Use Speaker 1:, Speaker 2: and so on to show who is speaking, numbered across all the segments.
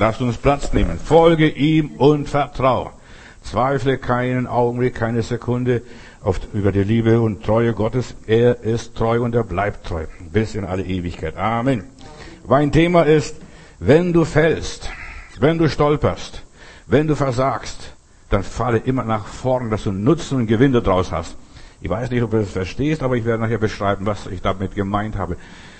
Speaker 1: Lasst uns Platz nehmen. Folge ihm und vertraue. Zweifle keinen Augenblick, keine Sekunde über die Liebe und Treue Gottes. Er ist treu und er bleibt treu. Bis in alle Ewigkeit. Amen. Mein Thema ist, wenn du fällst, wenn du stolperst, wenn du versagst, dann falle immer nach vorn, dass du Nutzen und Gewinn daraus hast. Ich weiß nicht, ob du das verstehst, aber ich werde nachher beschreiben, was ich damit gemeint habe.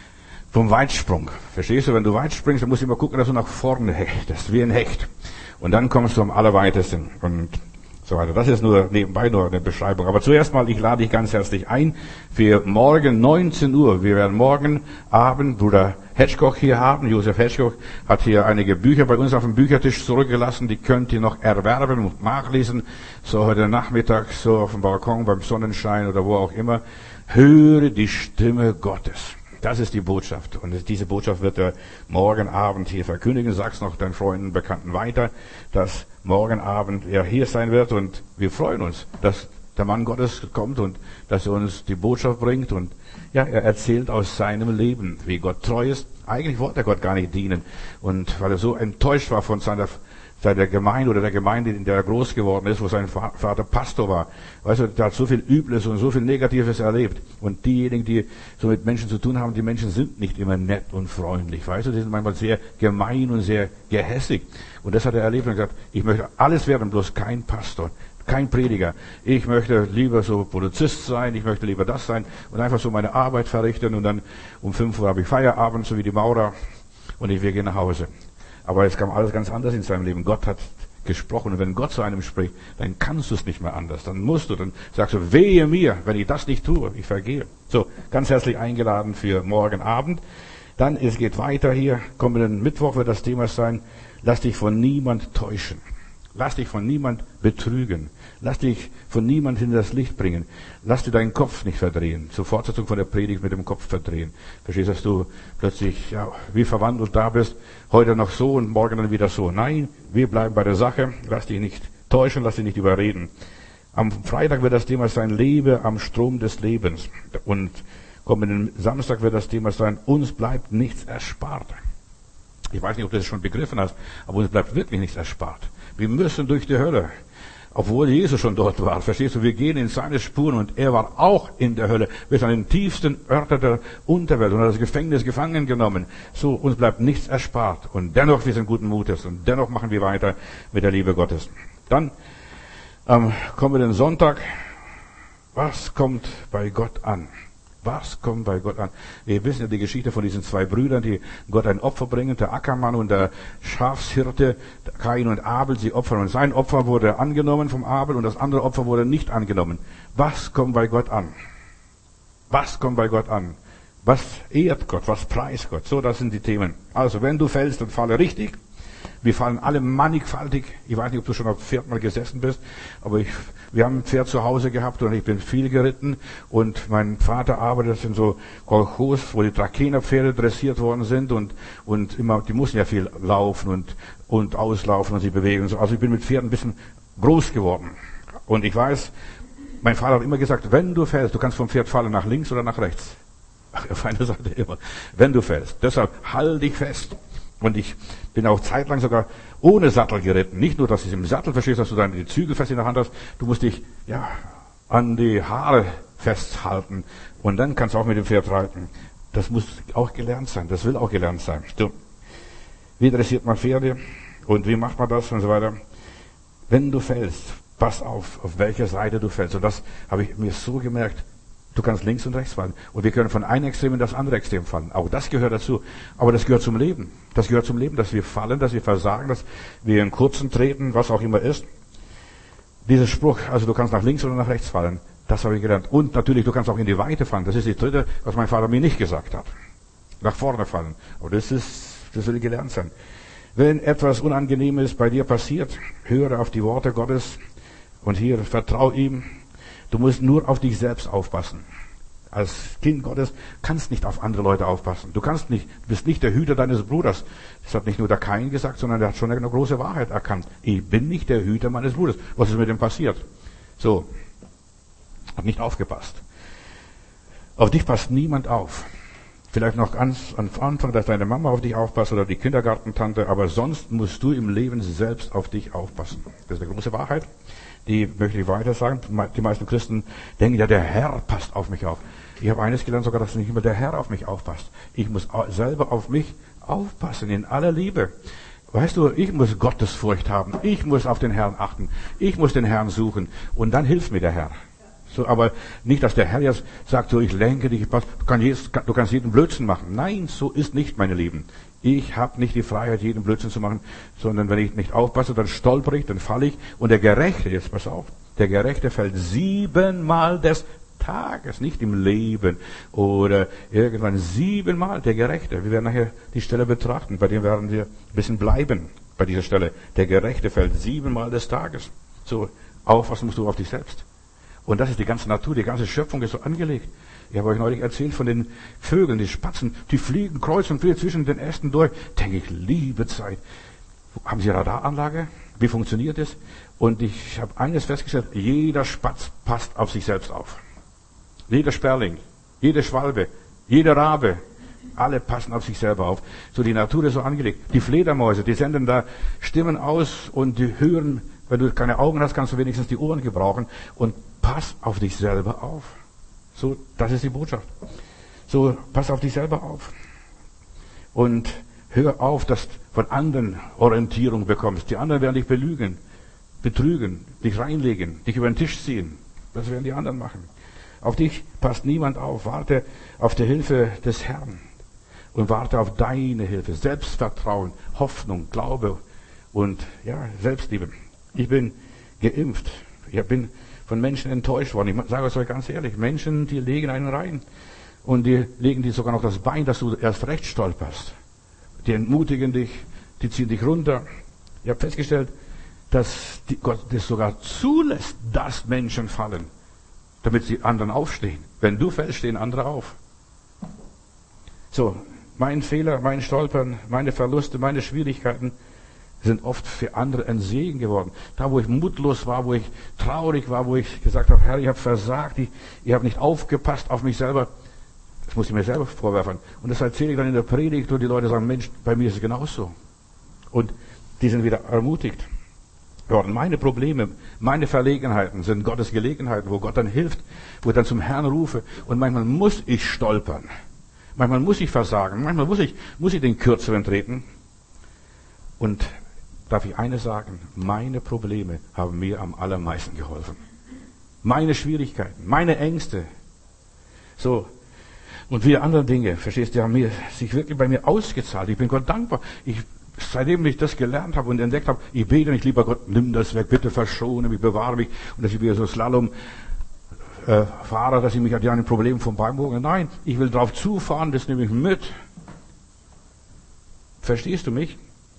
Speaker 1: Vom Weitsprung. Verstehst du, wenn du weit springst, dann musst du immer gucken, dass du nach vorne hechtest, wie ein Hecht. Und dann kommst du am allerweitesten und so weiter. Das ist nur nebenbei nur eine Beschreibung. Aber zuerst mal, ich lade dich ganz herzlich ein für morgen 19 Uhr. Wir werden morgen Abend Bruder Hetschkoch hier haben. Josef Hetschkoch hat hier einige Bücher bei uns auf dem Büchertisch zurückgelassen. Die könnt ihr noch erwerben und nachlesen. So heute Nachmittag, so auf dem Balkon, beim Sonnenschein oder wo auch immer. Höre die Stimme Gottes. Das ist die Botschaft. Und diese Botschaft wird er morgen Abend hier verkündigen. Sag's noch deinen Freunden, Bekannten weiter, dass morgen Abend er hier sein wird. Und wir freuen uns, dass der Mann Gottes kommt und dass er uns die Botschaft bringt. Und ja, er erzählt aus seinem Leben, wie Gott treu ist. Eigentlich wollte er Gott gar nicht dienen. Und weil er so enttäuscht war von seiner Gemeinde oder der Gemeinde, in der er groß geworden ist, wo sein Vater Pastor war. Weißt du, der hat so viel Übles und so viel Negatives erlebt. Und diejenigen, die so mit Menschen zu tun haben, die Menschen sind nicht immer nett und freundlich. Weißt du, die sind manchmal sehr gemein und sehr gehässig. Und das hat er erlebt und gesagt, ich möchte alles werden, bloß kein Pastor, kein Prediger. Ich möchte lieber so Polizist sein, ich möchte lieber das sein und einfach so meine Arbeit verrichten und dann um 5 Uhr habe ich Feierabend, so wie die Maurer, und wir gehen nach Hause. Aber es kam alles ganz anders in seinem Leben. Gott hat gesprochen. Und wenn Gott zu einem spricht, dann kannst du es nicht mehr anders. Dann sagst du, wehe mir, wenn ich das nicht tue, ich vergehe. So, ganz herzlich eingeladen für morgen Abend. Dann, es geht weiter hier. Kommenden Mittwoch wird das Thema sein, lass dich von niemand täuschen. Lass dich von niemand betrügen. Lass dich von niemand in das Licht bringen. Lass dir deinen Kopf nicht verdrehen. Zur Fortsetzung von der Predigt mit dem Kopf verdrehen. Verstehst du, dass du plötzlich wie verwandelt da bist, heute noch so und morgen dann wieder so. Nein, wir bleiben bei der Sache. Lass dich nicht täuschen, lass dich nicht überreden. Am Freitag wird das Thema sein, lebe am Strom des Lebens. Und kommenden Samstag wird das Thema sein, uns bleibt nichts erspart. Ich weiß nicht, ob du das schon begriffen hast, aber uns bleibt wirklich nichts erspart. Wir müssen durch die Hölle, obwohl Jesus schon dort war. Verstehst du, wir gehen in seine Spuren und er war auch in der Hölle, bis an den tiefsten Örter der Unterwelt und hat das Gefängnis gefangen genommen. So, uns bleibt nichts erspart. Und dennoch, wir sind guten Mutes und dennoch machen wir weiter mit der Liebe Gottes. Dann am kommenden Sonntag, was kommt bei Gott an? Was kommt bei Gott an? Wir wissen ja die Geschichte von diesen 2 Brüdern, die Gott ein Opfer bringen, der Ackermann und der Schafshirte, Kain und Abel, sie opfern. Und sein Opfer wurde angenommen vom Abel und das andere Opfer wurde nicht angenommen. Was kommt bei Gott an? Was kommt bei Gott an? Was ehrt Gott? Was preist Gott? So, das sind die Themen. Also, wenn du fällst, dann falle richtig. Wir fallen alle mannigfaltig. Ich weiß nicht, ob du schon auf Pferd mal gesessen bist, aber wir haben ein Pferd zu Hause gehabt und ich bin viel geritten und mein Vater arbeitet in so Kolchos, wo die Trakehnerpferde dressiert worden sind und immer, die mussten ja viel laufen und auslaufen und sich bewegen und so. Also ich bin mit Pferden ein bisschen groß geworden. Und ich weiß, mein Vater hat immer gesagt, wenn du fällst, du kannst vom Pferd fallen nach links oder nach rechts. Auf einer Seite immer. Wenn du fällst. Deshalb halt dich fest. Und ich bin auch zeitlang sogar ohne Sattel geritten. Nicht nur, dass du im Sattel verstehst, dass du dann die Zügel fest in der Hand hast. Du musst dich, an die Haare festhalten. Und dann kannst du auch mit dem Pferd reiten. Das muss auch gelernt sein. Das will auch gelernt sein. So. Wie dressiert man Pferde? Und wie macht man das? Und so weiter. Wenn du fällst, pass auf welcher Seite du fällst. Und das habe ich mir so gemerkt. Du kannst links und rechts fallen. Und wir können von einem Extrem in das andere Extrem fallen. Auch das gehört dazu. Aber das gehört zum Leben. Das gehört zum Leben, dass wir fallen, dass wir versagen, dass wir in Kurzen treten, was auch immer ist. Dieser Spruch, also du kannst nach links oder nach rechts fallen, das habe ich gelernt. Und natürlich, du kannst auch in die Weite fallen. Das ist die dritte, was mein Vater mir nicht gesagt hat. Nach vorne fallen. Aber das will gelernt sein. Wenn etwas Unangenehmes bei dir passiert, höre auf die Worte Gottes und hier vertrau ihm. Du musst nur auf dich selbst aufpassen. Als Kind Gottes kannst nicht auf andere Leute aufpassen. Du bist nicht der Hüter deines Bruders. Das hat nicht nur der Kain gesagt, sondern der hat schon eine große Wahrheit erkannt. Ich bin nicht der Hüter meines Bruders. Was ist mit dem passiert? So. Hat nicht aufgepasst. Auf dich passt niemand auf. Vielleicht noch ganz am Anfang, dass deine Mama auf dich aufpasst oder die Kindergartentante, aber sonst musst du im Leben selbst auf dich aufpassen. Das ist eine große Wahrheit. Die möchte ich weiter sagen. Die meisten Christen denken, ja, der Herr passt auf mich auf. Ich habe eines gelernt sogar, dass nicht immer der Herr auf mich aufpasst. Ich muss selber auf mich aufpassen, in aller Liebe. Weißt du, ich muss Gottesfurcht haben. Ich muss auf den Herrn achten. Ich muss den Herrn suchen. Und dann hilft mir der Herr. So, aber nicht, dass der Herr jetzt sagt, so, ich lenke dich, du kannst jeden Blödsinn machen. Nein, so ist nicht, meine Lieben. Ich habe nicht die Freiheit, jeden Blödsinn zu machen, sondern wenn ich nicht aufpasse, dann stolper ich, dann falle ich. Und der Gerechte, jetzt pass auf, der Gerechte fällt 7-mal des Tages, nicht im Leben oder irgendwann 7-mal, der Gerechte. Wir werden nachher die Stelle betrachten, bei dem werden wir ein bisschen bleiben, bei dieser Stelle. Der Gerechte fällt 7-mal des Tages. So, aufpassen musst du auf dich selbst. Und das ist die ganze Natur, die ganze Schöpfung ist so angelegt. Ich habe euch neulich erzählt von den Vögeln, die Spatzen, die fliegen kreuz und quer zwischen den Ästen durch. Denke ich, liebe Zeit. Haben Sie Radaranlage? Wie funktioniert das? Und ich habe eines festgestellt, jeder Spatz passt auf sich selbst auf. Jeder Sperling, jede Schwalbe, jeder Rabe, alle passen auf sich selber auf. So die Natur ist so angelegt. Die Fledermäuse, die senden da Stimmen aus und die hören, wenn du keine Augen hast, kannst du wenigstens die Ohren gebrauchen und pass auf dich selber auf. So, das ist die Botschaft. So, pass auf dich selber auf. Und hör auf, dass du von anderen Orientierung bekommst. Die anderen werden dich belügen, betrügen, dich reinlegen, dich über den Tisch ziehen. Das werden die anderen machen. Auf dich passt niemand auf. Warte auf die Hilfe des Herrn. Und warte auf deine Hilfe. Selbstvertrauen, Hoffnung, Glaube und ja, Selbstliebe. Ich bin geimpft. Ich bin von Menschen enttäuscht worden. Ich sage es euch ganz ehrlich. Menschen, die legen einen rein. Und die legen dir sogar noch das Bein, dass du erst recht stolperst. Die entmutigen dich, die ziehen dich runter. Ich habe festgestellt, dass Gott das sogar zulässt, dass Menschen fallen, damit die anderen aufstehen. Wenn du fällst, stehen andere auf. So, mein Fehler, mein Stolpern, meine Verluste, meine Schwierigkeiten sind oft für andere ein Segen geworden. Da, wo ich mutlos war, wo ich traurig war, wo ich gesagt habe, Herr, ich habe versagt, ich habe nicht aufgepasst auf mich selber, das muss ich mir selber vorwerfen. Und das erzähle ich dann in der Predigt und die Leute sagen, Mensch, bei mir ist es genauso. Und die sind wieder ermutigt worden. Meine Probleme, meine Verlegenheiten sind Gottes Gelegenheiten, wo Gott dann hilft, wo ich dann zum Herrn rufe. Und manchmal muss ich stolpern. Manchmal muss ich versagen. Manchmal muss ich den Kürzeren treten. Und darf ich eines sagen? Meine Probleme haben mir am allermeisten geholfen. Meine Schwierigkeiten, meine Ängste. So. Und viele andere Dinge, verstehst du, die haben sich wirklich bei mir ausgezahlt. Ich bin Gott dankbar. Seitdem ich das gelernt habe und entdeckt habe, ich bete nicht, lieber Gott, nimm das weg, bitte verschone mich, bewahre mich. Und dass ich wieder so Slalom fahre, dass ich mich an den Problemen vorbeiboge. Nein, ich will drauf zufahren, das nehme ich mit. Verstehst du mich?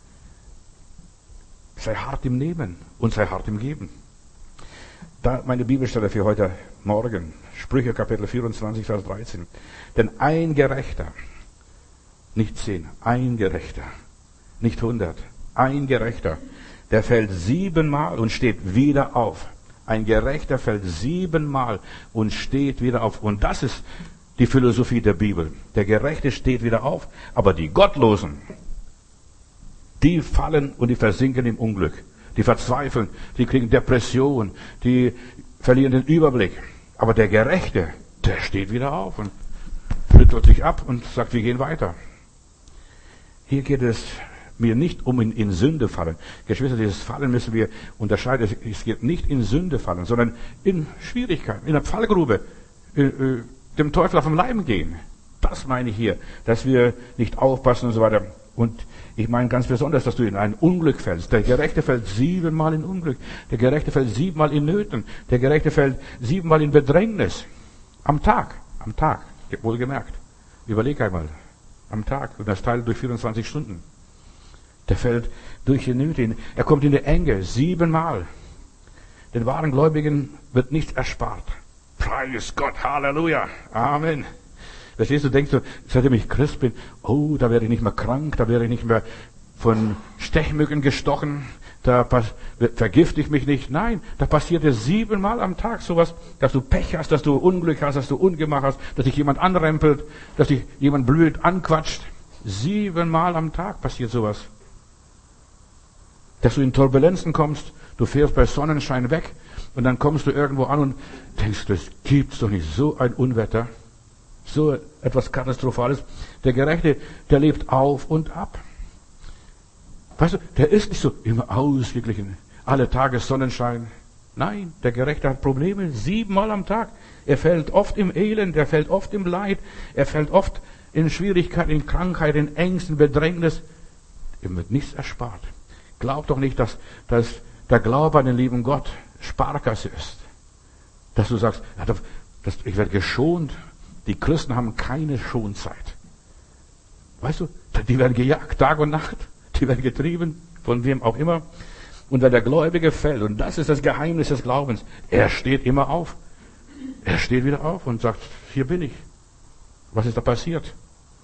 Speaker 1: Sei hart im Nehmen und sei hart im Geben. Da meine Bibelstelle für heute Morgen. Sprüche Kapitel 24, Vers 13. Denn ein Gerechter, nicht 10, ein Gerechter, nicht 100, ein Gerechter, der fällt 7-mal und steht wieder auf. Ein Gerechter fällt 7-mal und steht wieder auf. Und das ist die Philosophie der Bibel. Der Gerechte steht wieder auf, aber die Gottlosen, die fallen und die versinken im Unglück. Die verzweifeln, die kriegen Depression, die verlieren den Überblick. Aber der Gerechte, der steht wieder auf und rüttelt sich ab und sagt, wir gehen weiter. Hier geht es mir nicht um in Sünde fallen. Geschwister, dieses Fallen müssen wir unterscheiden. Es geht nicht in Sünde fallen, sondern in Schwierigkeiten, in der Fallgrube, dem Teufel auf den Leim gehen. Das meine ich hier, dass wir nicht aufpassen und so weiter. Und ich meine ganz besonders, dass du in ein Unglück fällst. Der Gerechte fällt 7-mal in Unglück. Der Gerechte fällt 7-mal in Nöten. Der Gerechte fällt 7-mal in Bedrängnis. Am Tag, wohlgemerkt. Überleg einmal. Am Tag. Und das teilt durch 24 Stunden. Der fällt durch die Nöte. Er kommt in die Enge. 7-mal. Den wahren Gläubigen wird nichts erspart. Preis Gott. Halleluja. Amen. Verstehst du, denkst du, seitdem ich Christ bin, oh, da werde ich nicht mehr krank, da werde ich nicht mehr von Stechmücken gestochen, vergifte ich mich nicht. Nein, da passiert dir 7-mal am Tag sowas, dass du Pech hast, dass du Unglück hast, dass du Ungemach hast, dass dich jemand anrempelt, dass dich jemand blöd anquatscht. 7-mal am Tag passiert sowas. Dass du in Turbulenzen kommst, du fährst bei Sonnenschein weg und dann kommst du irgendwo an und denkst, das gibt's doch nicht, so ein Unwetter, so etwas Katastrophales. Der Gerechte, der lebt auf und ab. Weißt du, der ist nicht so immer ausgeglichen, alle Tage Sonnenschein. Nein, der Gerechte hat Probleme 7-mal am Tag. Er fällt oft im Elend, er fällt oft im Leid, er fällt oft in Schwierigkeiten, in Krankheit, in Ängsten, Bedrängnis. Ihm wird nichts erspart. Glaub doch nicht, dass der Glaube an den lieben Gott Sparkasse ist. Dass du sagst, ja, ich werde geschont. Die Christen haben keine Schonzeit. Weißt du, die werden gejagt, Tag und Nacht. Die werden getrieben, von wem auch immer. Und wenn der Gläubige fällt, und das ist das Geheimnis des Glaubens, er steht immer auf. Er steht wieder auf und sagt, hier bin ich. Was ist da passiert?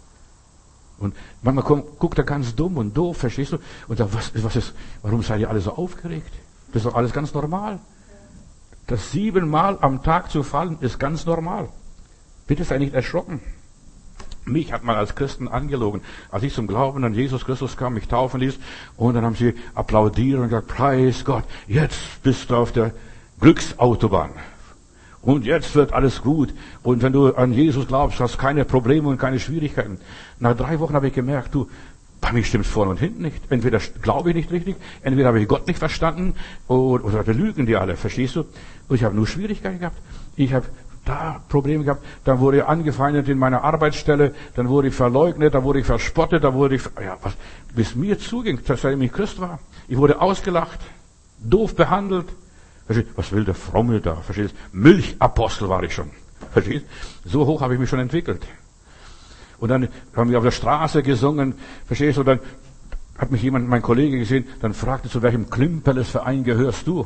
Speaker 1: Und manchmal guckt er ganz dumm und doof, verstehst du? Und sagt, warum seid ihr alle so aufgeregt? Das ist doch alles ganz normal. Das 7-mal am Tag zu fallen, ist ganz normal. Bitte sei nicht erschrocken. Mich hat man als Christen angelogen. Als ich zum Glauben an Jesus Christus kam, mich taufen ließ, und dann haben sie applaudiert und gesagt, preis Gott, jetzt bist du auf der Glücksautobahn. Und jetzt wird alles gut. Und wenn du an Jesus glaubst, hast keine Probleme und keine Schwierigkeiten. Nach 3 Wochen habe ich gemerkt, bei mir stimmt's vorne und hinten nicht. Entweder glaube ich nicht richtig, entweder habe ich Gott nicht verstanden, oder wir lügen die alle, verstehst du? Und ich habe nur Schwierigkeiten gehabt. Ich habe da Probleme gehabt, dann wurde ich angefeindet in meiner Arbeitsstelle, dann wurde ich verleugnet, dann wurde ich verspottet, dann wurde ich, bis mir zuging, seitdem ich Christ war. Ich wurde ausgelacht, doof behandelt. Verstehst? Was will der Fromme da? Verstehst? Milchapostel war ich schon. Verstehst? So hoch habe ich mich schon entwickelt. Und dann haben wir auf der Straße gesungen, verstehst du, dann hat mich jemand, mein Kollege gesehen, dann fragte, zu welchem Klimperles-Verein gehörst du?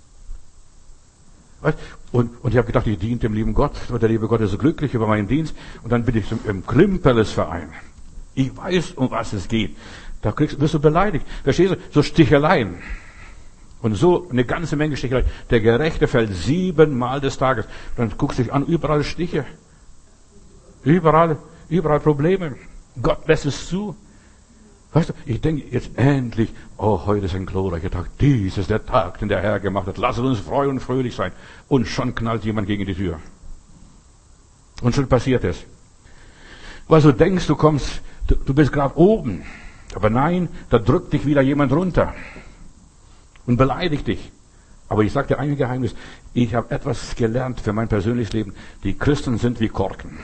Speaker 1: Und ich habe gedacht, ich diene dem lieben Gott, und der liebe Gott ist so glücklich über meinen Dienst, und dann bin ich im Klimperles-Verein. Ich weiß, um was es geht. Da wirst du beleidigt. Verstehst du? So Sticheleien. Und so eine ganze Menge Sticheleien. Der Gerechte fällt 7-mal des Tages. Dann guckst du dich an, überall Stiche. Überall Probleme. Gott lässt es zu. Weißt du, ich denke jetzt endlich, heute ist ein glorreicher Tag. Dies ist der Tag, den der Herr gemacht hat. Lasst uns freu und fröhlich sein. Und schon knallt jemand gegen die Tür. Und schon passiert es. Weil du denkst, du bist gerade oben. Aber nein, da drückt dich wieder jemand runter. Und beleidigt dich. Aber ich sage dir ein Geheimnis. Ich habe etwas gelernt für mein persönliches Leben. Die Christen sind wie Korken.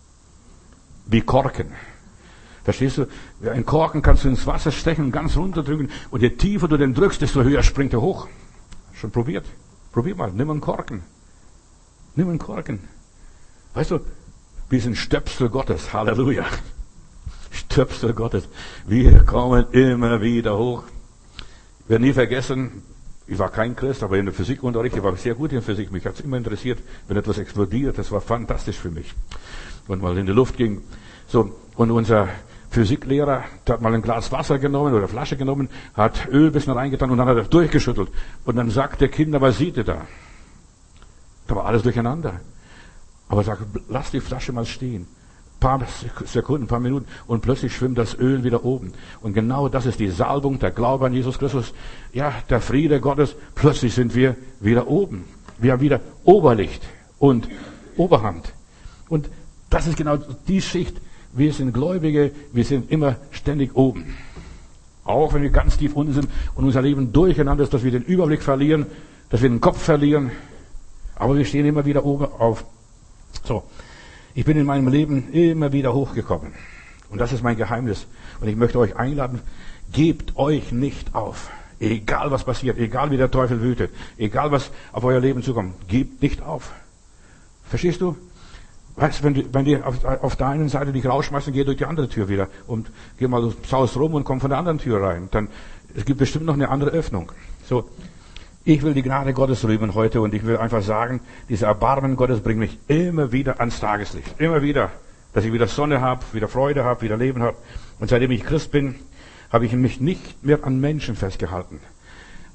Speaker 1: Wie Korken. Verstehst du? Ein Korken kannst du ins Wasser stechen und ganz runterdrücken. Und je tiefer du den drückst, desto höher springt er hoch. Schon probiert? Probier mal. Nimm einen Korken. Nimm einen Korken. Weißt du, wir sind Stöpsel Gottes. Halleluja. Stöpsel Gottes. Wir kommen immer wieder hoch. Ich werde nie vergessen, ich war kein Christ, aber in der Physikunterricht, ich war sehr gut in Physik. Mich hat es immer interessiert, wenn etwas explodiert. Das war fantastisch für mich. Und mal in die Luft ging. So, und unser Physiklehrer, der hat mal ein Glas Wasser genommen oder Flasche genommen, hat Öl ein bisschen reingetan und dann hat er durchgeschüttelt. Und dann sagte Kinder, was seht ihr da? Da war alles durcheinander. Aber er sagt, lass die Flasche mal stehen. Ein paar Sekunden, ein paar Minuten und plötzlich schwimmt das Öl wieder oben. Und genau das ist die Salbung, der Glaube an Jesus Christus. Ja, der Friede Gottes. Plötzlich sind wir wieder oben. Wir haben wieder Oberlicht und Oberhand. Und das ist genau die Schicht. Wir sind Gläubige, wir sind immer ständig oben. Auch wenn wir ganz tief unten sind und unser Leben durcheinander ist, dass wir den Überblick verlieren, dass wir den Kopf verlieren. Aber wir stehen immer wieder oben auf. So. Ich bin in meinem Leben immer wieder hochgekommen. Und das ist mein Geheimnis. Und ich möchte euch einladen, gebt euch nicht auf. Egal was passiert, egal wie der Teufel wütet, egal was auf euer Leben zukommt, gebt nicht auf. Verstehst du? Weißt du, wenn die auf der einen Seite dich rausschmeißen, geh durch die andere Tür wieder und geh mal saus rum und komm von der anderen Tür rein. Dann, es gibt bestimmt noch eine andere Öffnung. So. Ich will die Gnade Gottes rühmen heute und ich will einfach sagen, diese Erbarmen Gottes bringt mich immer wieder ans Tageslicht. Immer wieder, dass ich wieder Sonne habe, wieder Freude habe, wieder Leben habe. Und seitdem ich Christ bin, habe ich mich nicht mehr an Menschen festgehalten.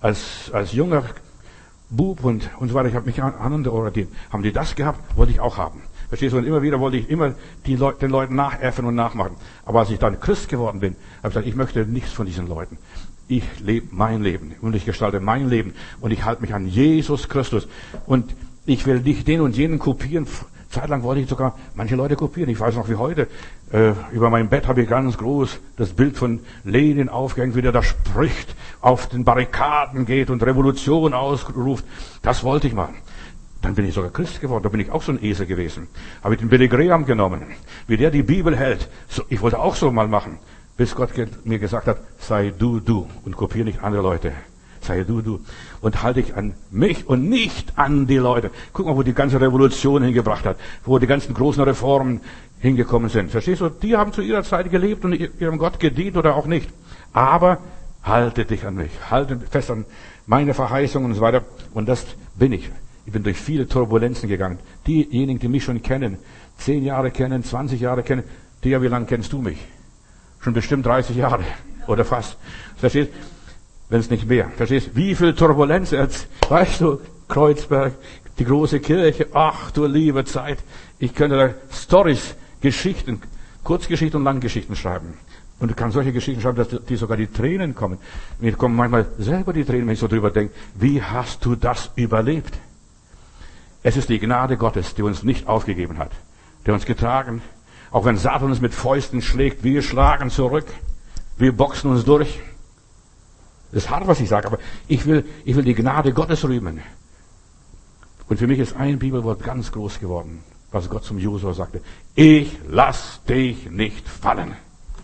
Speaker 1: als junger Bub und so weiter, ich habe mich anorientiert. Haben die das gehabt, wollte ich auch haben. Verstehst du? Und immer wieder wollte ich immer den Leuten nachäffen und nachmachen. Aber als ich dann Christ geworden bin, habe ich gesagt, ich möchte nichts von diesen Leuten. Ich lebe mein Leben und ich gestalte mein Leben und ich halte mich an Jesus Christus. Und ich will nicht den und jenen kopieren. Zeitlang wollte ich sogar manche Leute kopieren. Ich weiß noch wie heute. Über mein Bett habe ich ganz groß das Bild von Lenin aufgehängt, wie der da spricht, auf den Barrikaden geht und Revolution ausruft. Das wollte ich machen. Dann bin ich sogar Christ geworden. Da bin ich auch so ein Esel gewesen. Habe ich den Billy Graham genommen. Wie der die Bibel hält. So, ich wollte auch so mal machen. Bis Gott mir gesagt hat, sei du und kopiere nicht andere Leute. Sei du. Und halte dich an mich und nicht an die Leute. Guck mal, wo die ganze Revolution hingebracht hat. Wo die ganzen großen Reformen hingekommen sind. Verstehst du? Die haben zu ihrer Zeit gelebt und ihrem Gott gedient oder auch nicht. Aber halte dich an mich. Halte fest an meine Verheißungen und so weiter. Und das bin ich. Ich bin durch viele Turbulenzen gegangen. Diejenigen, die mich schon kennen, 10 Jahre kennen, 20 Jahre kennen, wie lange kennst du mich? Schon bestimmt 30 Jahre. Oder fast. Verstehst? Wenn es nicht mehr. Verstehst? Wie viel Turbulenz jetzt, weißt du, Kreuzberg, die große Kirche, ach du liebe Zeit. Ich könnte da Storys, Geschichten, Kurzgeschichten und Langgeschichten schreiben. Und du kannst solche Geschichten schreiben, dass die sogar die Tränen kommen. Mir kommen manchmal selber die Tränen, wenn ich so drüber denke. Wie hast du das überlebt? Es ist die Gnade Gottes, die uns nicht aufgegeben hat. Der uns getragen, auch wenn Satan uns mit Fäusten schlägt, wir schlagen zurück. Wir boxen uns durch. Das ist hart, was ich sage, aber ich will die Gnade Gottes rühmen. Und für mich ist ein Bibelwort ganz groß geworden, was Gott zum Josua sagte. Ich lass dich nicht fallen.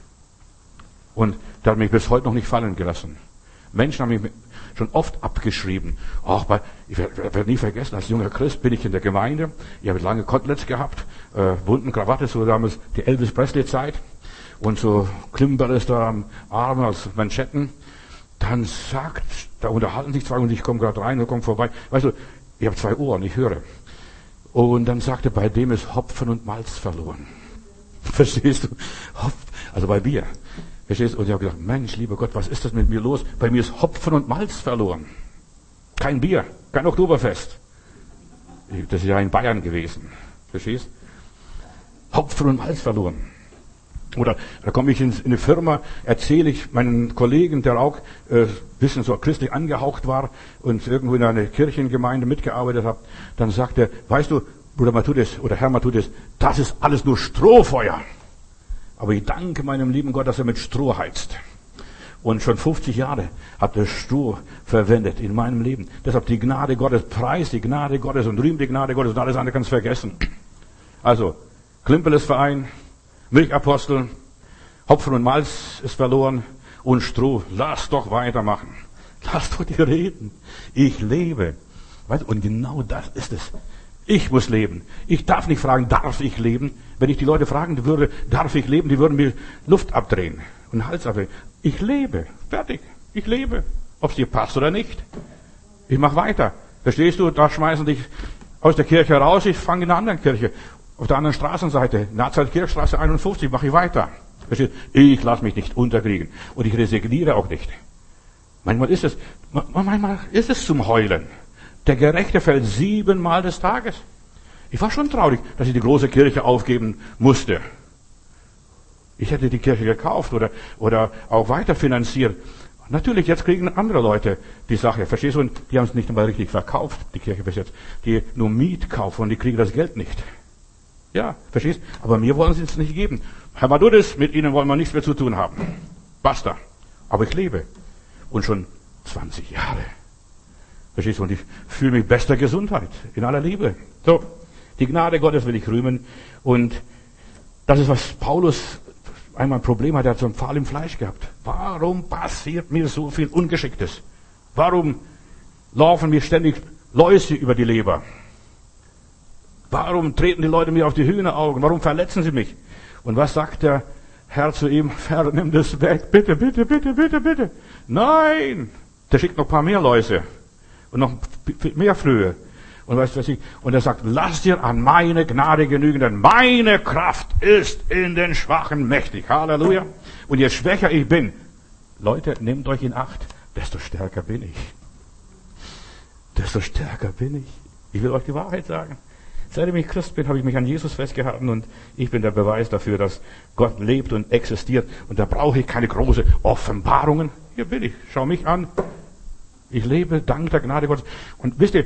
Speaker 1: Und der hat mich bis heute noch nicht fallen gelassen. Menschen haben mich schon oft abgeschrieben. Ich werde nie vergessen, als junger Christ bin ich in der Gemeinde. Ich habe lange Koteletts gehabt, bunten Krawatte, so damals die Elvis Presley Zeit. Und so Klimballes da am Arm als Manschetten. Dann da unterhalten sich zwei und ich komme gerade rein und komme vorbei. Weißt du, ich habe 2 Ohren, ich höre. Und dann sagte, bei dem ist Hopfen und Malz verloren. Verstehst du? Also bei Bier. Verstehst du? Und ich habe gedacht, Mensch, lieber Gott, was ist das mit mir los? Bei mir ist Hopfen und Malz verloren. Kein Bier, kein Oktoberfest. Das ist ja in Bayern gewesen. Verstehst? Hopfen und Malz verloren. Oder da komme ich in eine Firma, erzähle ich meinen Kollegen, der auch bisschen so christlich angehaucht war und irgendwo in einer Kirchengemeinde mitgearbeitet hat, dann sagt er, weißt du, Bruder Matthäus oder Herr Matthäus, das ist alles nur Strohfeuer. Aber ich danke meinem lieben Gott, dass er mit Stroh heizt. Und schon 50 Jahre hat er Stroh verwendet in meinem Leben. Deshalb die Gnade Gottes, preis die Gnade Gottes und rühm die Gnade Gottes und alles andere kannst du vergessen. Also, Klimpeles Verein, Milchapostel, Hopfen und Malz ist verloren und Stroh. Lass doch weitermachen. Lass doch die reden. Ich lebe. Weißt du, und genau das ist es. Ich muss leben. Ich darf nicht fragen, darf ich leben? Wenn ich die Leute fragen würde, darf ich leben, die würden mir Luft abdrehen und Hals abdrehen. Ich lebe. Fertig. Ich lebe. Ob es dir passt oder nicht. Ich mache weiter. Verstehst du? Da schmeißen dich aus der Kirche raus. Ich fange in einer anderen Kirche. Auf der anderen Straßenseite, Nazareth-Kirchstraße 51, mache ich weiter. Verstehst? Ich lasse mich nicht unterkriegen. Und ich resigniere auch nicht. Manchmal ist es zum Heulen. Der Gerechte fällt 7-mal des Tages. Ich war schon traurig, dass ich die große Kirche aufgeben musste. Ich hätte die Kirche gekauft oder auch weiter finanziert. Natürlich, jetzt kriegen andere Leute die Sache. Verstehst du? Und die haben es nicht einmal richtig verkauft, die Kirche bis jetzt. Die nur Miet kaufen und die kriegen das Geld nicht. Ja, verstehst? Aber mir wollen sie es nicht geben. Herr Matthäus, mit Ihnen wollen wir nichts mehr zu tun haben. Basta. Aber ich lebe. Und schon 20 Jahre. Verstehst du? Und ich fühle mich bester Gesundheit. In aller Liebe. So. Die Gnade Gottes will ich rühmen. Und das ist, was Paulus einmal ein Problem hat. Er hat so einen Pfahl im Fleisch gehabt. Warum passiert mir so viel Ungeschicktes? Warum laufen mir ständig Läuse über die Leber? Warum treten die Leute mir auf die Hühneraugen? Warum verletzen sie mich? Und was sagt der Herr zu ihm? Herr, nimm das weg. Bitte, bitte, bitte, bitte, bitte. Nein! Der schickt noch ein paar mehr Läuse. Und noch mehr Flöhe. Und weißt du was und er sagt, lass dir an meine Gnade genügen, denn meine Kraft ist in den Schwachen mächtig. Halleluja. Und je schwächer ich bin, Leute, nehmt euch in Acht, desto stärker bin ich. desto stärker bin ich. Ich will euch die Wahrheit sagen. Seitdem ich Christ bin, habe ich mich an Jesus festgehalten und ich bin der Beweis dafür, dass Gott lebt und existiert. Und da brauche ich keine große Offenbarungen. Hier bin ich. Schau mich an. Ich lebe dank der Gnade Gottes. Und wisst ihr,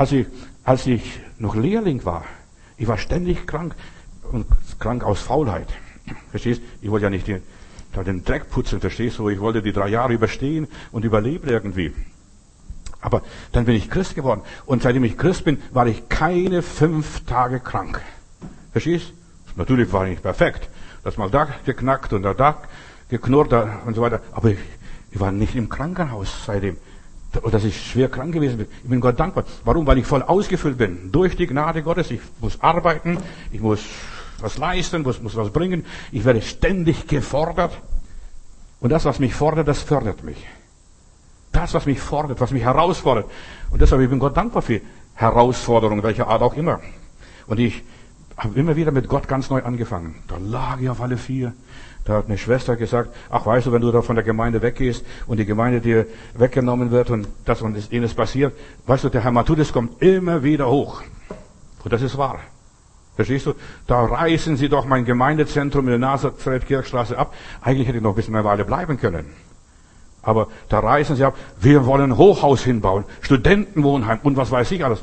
Speaker 1: als ich noch Lehrling war, ich war ständig krank und krank aus Faulheit. Verstehst? Ich wollte ja nicht den Dreck putzen, verstehst du? Ich wollte die 3 Jahre überstehen und überleben irgendwie. Aber dann bin ich Christ geworden. Und seitdem ich Christ bin, war ich keine 5 Tage krank. Verstehst? Natürlich war ich nicht perfekt. Das mal da geknackt und da geknurrt und so weiter. Aber ich war nicht im Krankenhaus seitdem. Dass ich schwer krank gewesen bin. Ich bin Gott dankbar. Warum? Weil ich voll ausgefüllt bin. Durch die Gnade Gottes. Ich muss arbeiten. Ich muss was leisten, muss was bringen. Ich werde ständig gefordert. Und das, was mich fordert, das fördert mich. Das, was mich fordert, was mich herausfordert. Und deshalb, ich bin Gott dankbar für Herausforderungen, welcher Art auch immer. Und ich habe immer wieder mit Gott ganz neu angefangen. Da lag ich auf alle 4. Da hat eine Schwester gesagt, ach weißt du, wenn du da von der Gemeinde weggehst und die Gemeinde dir weggenommen wird und das und das jenes passiert, weißt du, der Herr Matthäus kommt immer wieder hoch. Und das ist wahr. Verstehst du? Da reißen sie doch mein Gemeindezentrum in der Nazareth-Kirchstraße ab. Eigentlich hätte ich noch ein bisschen eine Weile bleiben können. Aber da reißen sie ab, wir wollen ein Hochhaus hinbauen, Studentenwohnheim und was weiß ich alles.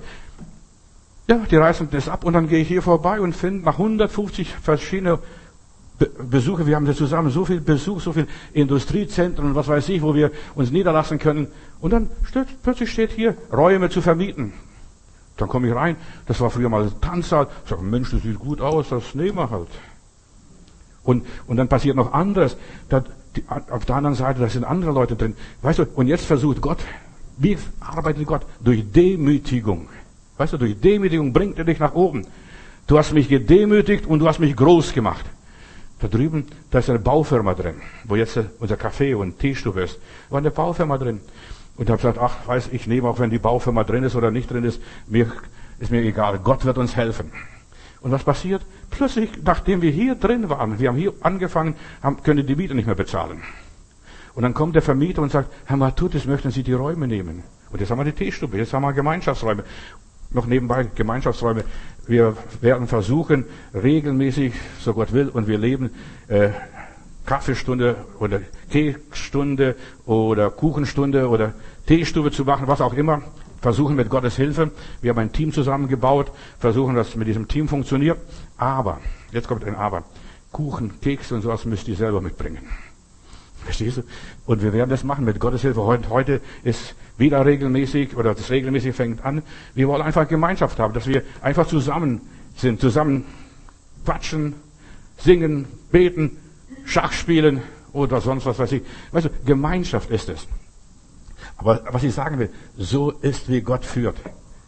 Speaker 1: Ja, die reißen das ab und dann gehe ich hier vorbei und finde nach 150 verschiedene Besuche, wir haben das zusammen, so viel Besuch, so viel Industriezentren und was weiß ich, wo wir uns niederlassen können. Und dann plötzlich steht hier, Räume zu vermieten. Dann komme ich rein, das war früher mal ein Tanzsaal. Ich sage, Mensch, das sieht gut aus, das nehmen wir halt. Und dann passiert noch anderes. Auf der anderen Seite, da sind andere Leute drin. Weißt du, und jetzt versucht Gott, wie arbeitet Gott? Durch Demütigung. Weißt du, durch Demütigung bringt er dich nach oben. Du hast mich gedemütigt und du hast mich groß gemacht. Da drüben, da ist eine Baufirma drin, wo jetzt unser Café und Teestube ist. Da war eine Baufirma drin. Und ich habe gesagt, ach, weiß ich nehme, auch wenn die Baufirma drin ist oder nicht drin ist, ist mir egal. Gott wird uns helfen. Und was passiert? Plötzlich, nachdem wir hier drin waren, wir haben hier angefangen, können die Miete nicht mehr bezahlen. Und dann kommt der Vermieter und sagt, Herr Matthäus, möchten Sie die Räume nehmen? Und jetzt haben wir die Teestube, jetzt haben wir Gemeinschaftsräume. Noch nebenbei Gemeinschaftsräume. Wir werden versuchen, regelmäßig, so Gott will, und wir leben, Kaffeestunde oder Kekstunde oder Kuchenstunde oder Teestube zu machen, was auch immer. Versuchen mit Gottes Hilfe. Wir haben ein Team zusammengebaut, versuchen, dass es mit diesem Team funktioniert. Aber, jetzt kommt ein Aber. Kuchen, Kekse und sowas müsst ihr selber mitbringen. Verstehst du? Und wir werden das machen mit Gottes Hilfe. Heute ist wieder regelmäßig, oder das regelmäßig fängt an. Wir wollen einfach Gemeinschaft haben, dass wir einfach zusammen sind, zusammen quatschen, singen, beten, Schach spielen oder sonst was weiß ich. Weißt du, Gemeinschaft ist es. Aber was ich sagen will, so ist, wie Gott führt.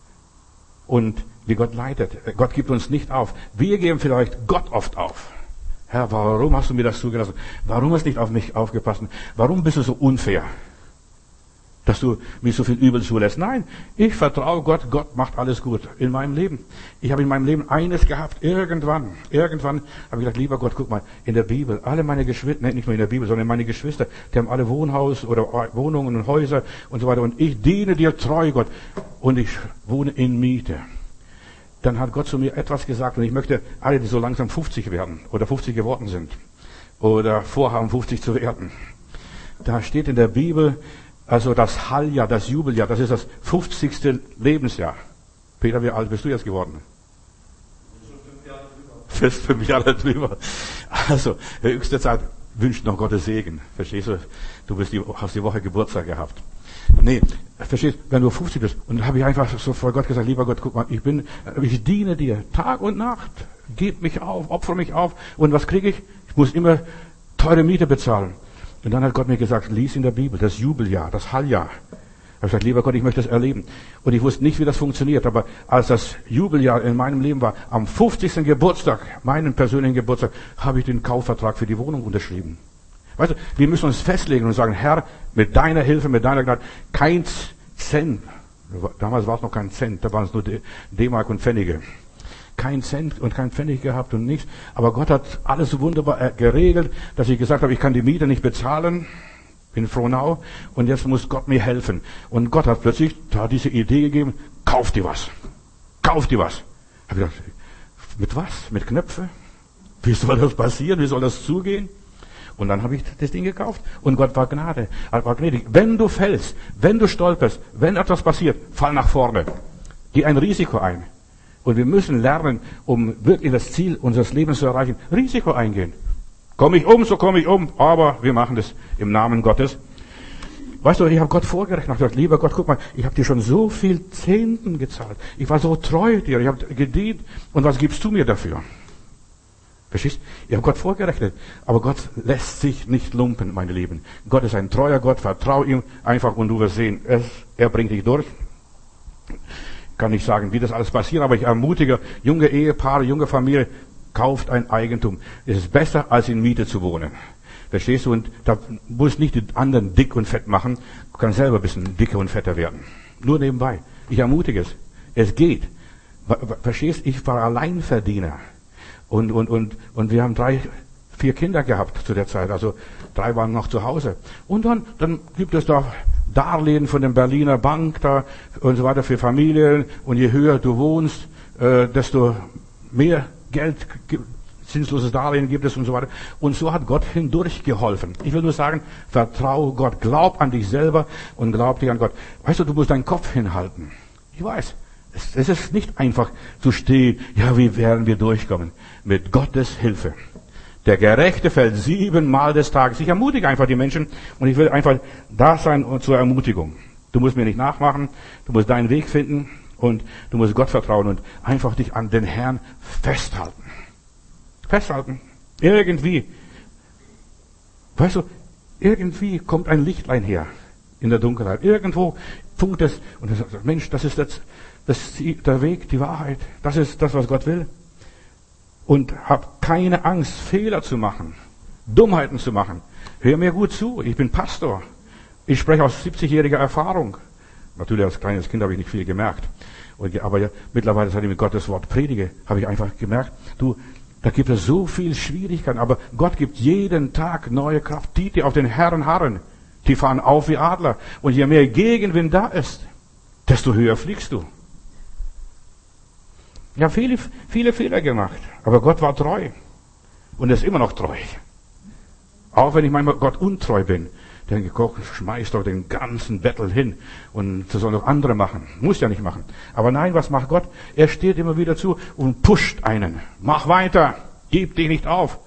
Speaker 1: Und wie Gott leitet. Gott gibt uns nicht auf. Wir geben vielleicht Gott oft auf. Herr, warum hast du mir das zugelassen? Warum hast du nicht auf mich aufgepasst? Warum bist du so unfair? Dass du mir so viel Übel zulässt. Nein, ich vertraue Gott. Gott macht alles gut in meinem Leben. Ich habe in meinem Leben eines gehabt. Irgendwann habe ich gedacht, lieber Gott, guck mal, in der Bibel, alle meine Geschwister, nicht nur in der Bibel, sondern meine Geschwister, die haben alle Wohnhaus oder Wohnungen und Häuser und so weiter. Und ich diene dir treu, Gott. Und ich wohne in Miete. Dann hat Gott zu mir etwas gesagt und ich möchte alle, die so langsam 50 werden oder 50 geworden sind oder vorhaben, 50 zu werden. Da steht in der Bibel, also das Halljahr, das Jubeljahr, das ist das 50. Lebensjahr. Peter, wie alt bist du jetzt geworden? Fast 5 Jahre drüber. Also, höchste Zeit wünscht noch Gottes Segen. Verstehst du? Du hast die Woche Geburtstag gehabt. Nee, verstehst, wenn du 50 bist. Und dann habe ich einfach so vor Gott gesagt, lieber Gott, guck mal, ich diene dir Tag und Nacht. Gib mich auf, opfere mich auf. Und was kriege ich? Ich muss immer teure Miete bezahlen. Und dann hat Gott mir gesagt, lies in der Bibel, das Jubeljahr, das Halljahr. Ich habe gesagt, lieber Gott, ich möchte das erleben. Und ich wusste nicht, wie das funktioniert. Aber als das Jubeljahr in meinem Leben war, am 50. Geburtstag, meinen persönlichen Geburtstag, habe ich den Kaufvertrag für die Wohnung unterschrieben. Weißt du, wir müssen uns festlegen und sagen, Herr, mit deiner Hilfe, mit deiner Gnade, kein Cent. Damals war es noch kein Cent, da waren es nur D-Mark und Pfennige. Kein Cent und kein Pfennig gehabt und nichts. Aber Gott hat alles so wunderbar geregelt, dass ich gesagt habe, ich kann die Miete nicht bezahlen. in Frohnau und jetzt muss Gott mir helfen. Und Gott hat plötzlich da diese Idee gegeben, kauf dir was. Kauf dir was. Hab ich gedacht, mit was? Mit Knöpfe? Wie soll das passieren? Wie soll das zugehen? Und dann habe ich das Ding gekauft. Und Gott war gnädig. Wenn du fällst, wenn du stolperst, wenn etwas passiert, fall nach vorne. Geh ein Risiko ein. Und wir müssen lernen, um wirklich das Ziel unseres Lebens zu erreichen, Risiko eingehen. Komme ich um, so komme ich um, aber wir machen das im Namen Gottes. Weißt du, ich habe Gott vorgerechnet. Ich habe gesagt, lieber Gott, guck mal, ich habe dir schon so viel Zehnten gezahlt. Ich war so treu dir, ich habe gedient. Und was gibst du mir dafür? Verstehst? Ich habe Gott vorgerechnet. Aber Gott lässt sich nicht lumpen, meine Lieben. Gott ist ein treuer Gott, vertrau ihm einfach und du wirst sehen, er bringt dich durch. Ich kann nicht sagen, wie das alles passiert, aber ich ermutige junge Ehepaare, junge Familie, kauft ein Eigentum. Es ist besser, als in Miete zu wohnen. Verstehst du? Und da muss nicht die anderen dick und fett machen. Du kannst selber ein bisschen dicker und fetter werden. Nur nebenbei. Ich ermutige es. Es geht. Verstehst? Ich war Alleinverdiener. Und wir haben 3, 4 Kinder gehabt zu der Zeit. Also 3 waren noch zu Hause. Und dann gibt es da Darlehen von der Berliner Bank da und so weiter für Familien. Und je höher du wohnst, desto mehr Geld, zinsloses Darlehen gibt es und so weiter. Und so hat Gott hindurch geholfen. Ich will nur sagen, vertraue Gott, glaub an dich selber und glaub dich an Gott. Weißt du, du musst deinen Kopf hinhalten. Ich weiß, es ist nicht einfach zu stehen, ja, wie werden wir durchkommen? Mit Gottes Hilfe. Der Gerechte fällt 7-mal des Tages. Ich ermutige einfach die Menschen und ich will einfach da sein zur Ermutigung. Du musst mir nicht nachmachen, du musst deinen Weg finden und du musst Gott vertrauen und einfach dich an den Herrn festhalten. Festhalten. Irgendwie. Weißt du, irgendwie kommt ein Lichtlein her in der Dunkelheit. Irgendwo funkt es und er sagt, Mensch, das ist der Weg, die Wahrheit. Das ist das, was Gott will. Und hab keine Angst, Fehler zu machen, Dummheiten zu machen. Hör mir gut zu, ich bin Pastor. Ich spreche aus 70-jähriger Erfahrung. Natürlich als kleines Kind habe ich nicht viel gemerkt. Aber ja, mittlerweile, seit ich mit Gottes Wort predige, habe ich einfach gemerkt, da gibt es so viel Schwierigkeiten, aber Gott gibt jeden Tag neue Kraft. Die auf den Herrn harren, die fahren auf wie Adler. Und je mehr Gegenwind da ist, desto höher fliegst du. Ich habe viele Fehler gemacht, aber Gott war treu und ist immer noch treu. Auch wenn ich manchmal Gott untreu bin, denke ich, Gott schmeißt doch den ganzen Bettel hin und das sollen doch andere machen. Muss ja nicht machen. Aber nein, was macht Gott? Er steht immer wieder zu und pusht einen. Mach weiter, gib dich nicht auf.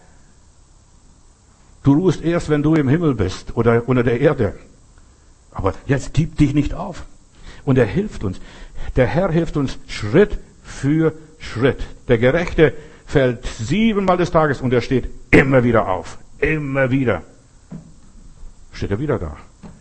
Speaker 1: Du ruhst erst, wenn du im Himmel bist oder unter der Erde. Aber jetzt gib dich nicht auf. Und er hilft uns. Der Herr hilft uns Schritt für Schritt. Der Gerechte fällt 7-mal des Tages und er steht immer wieder auf. Immer wieder. Steht er wieder da.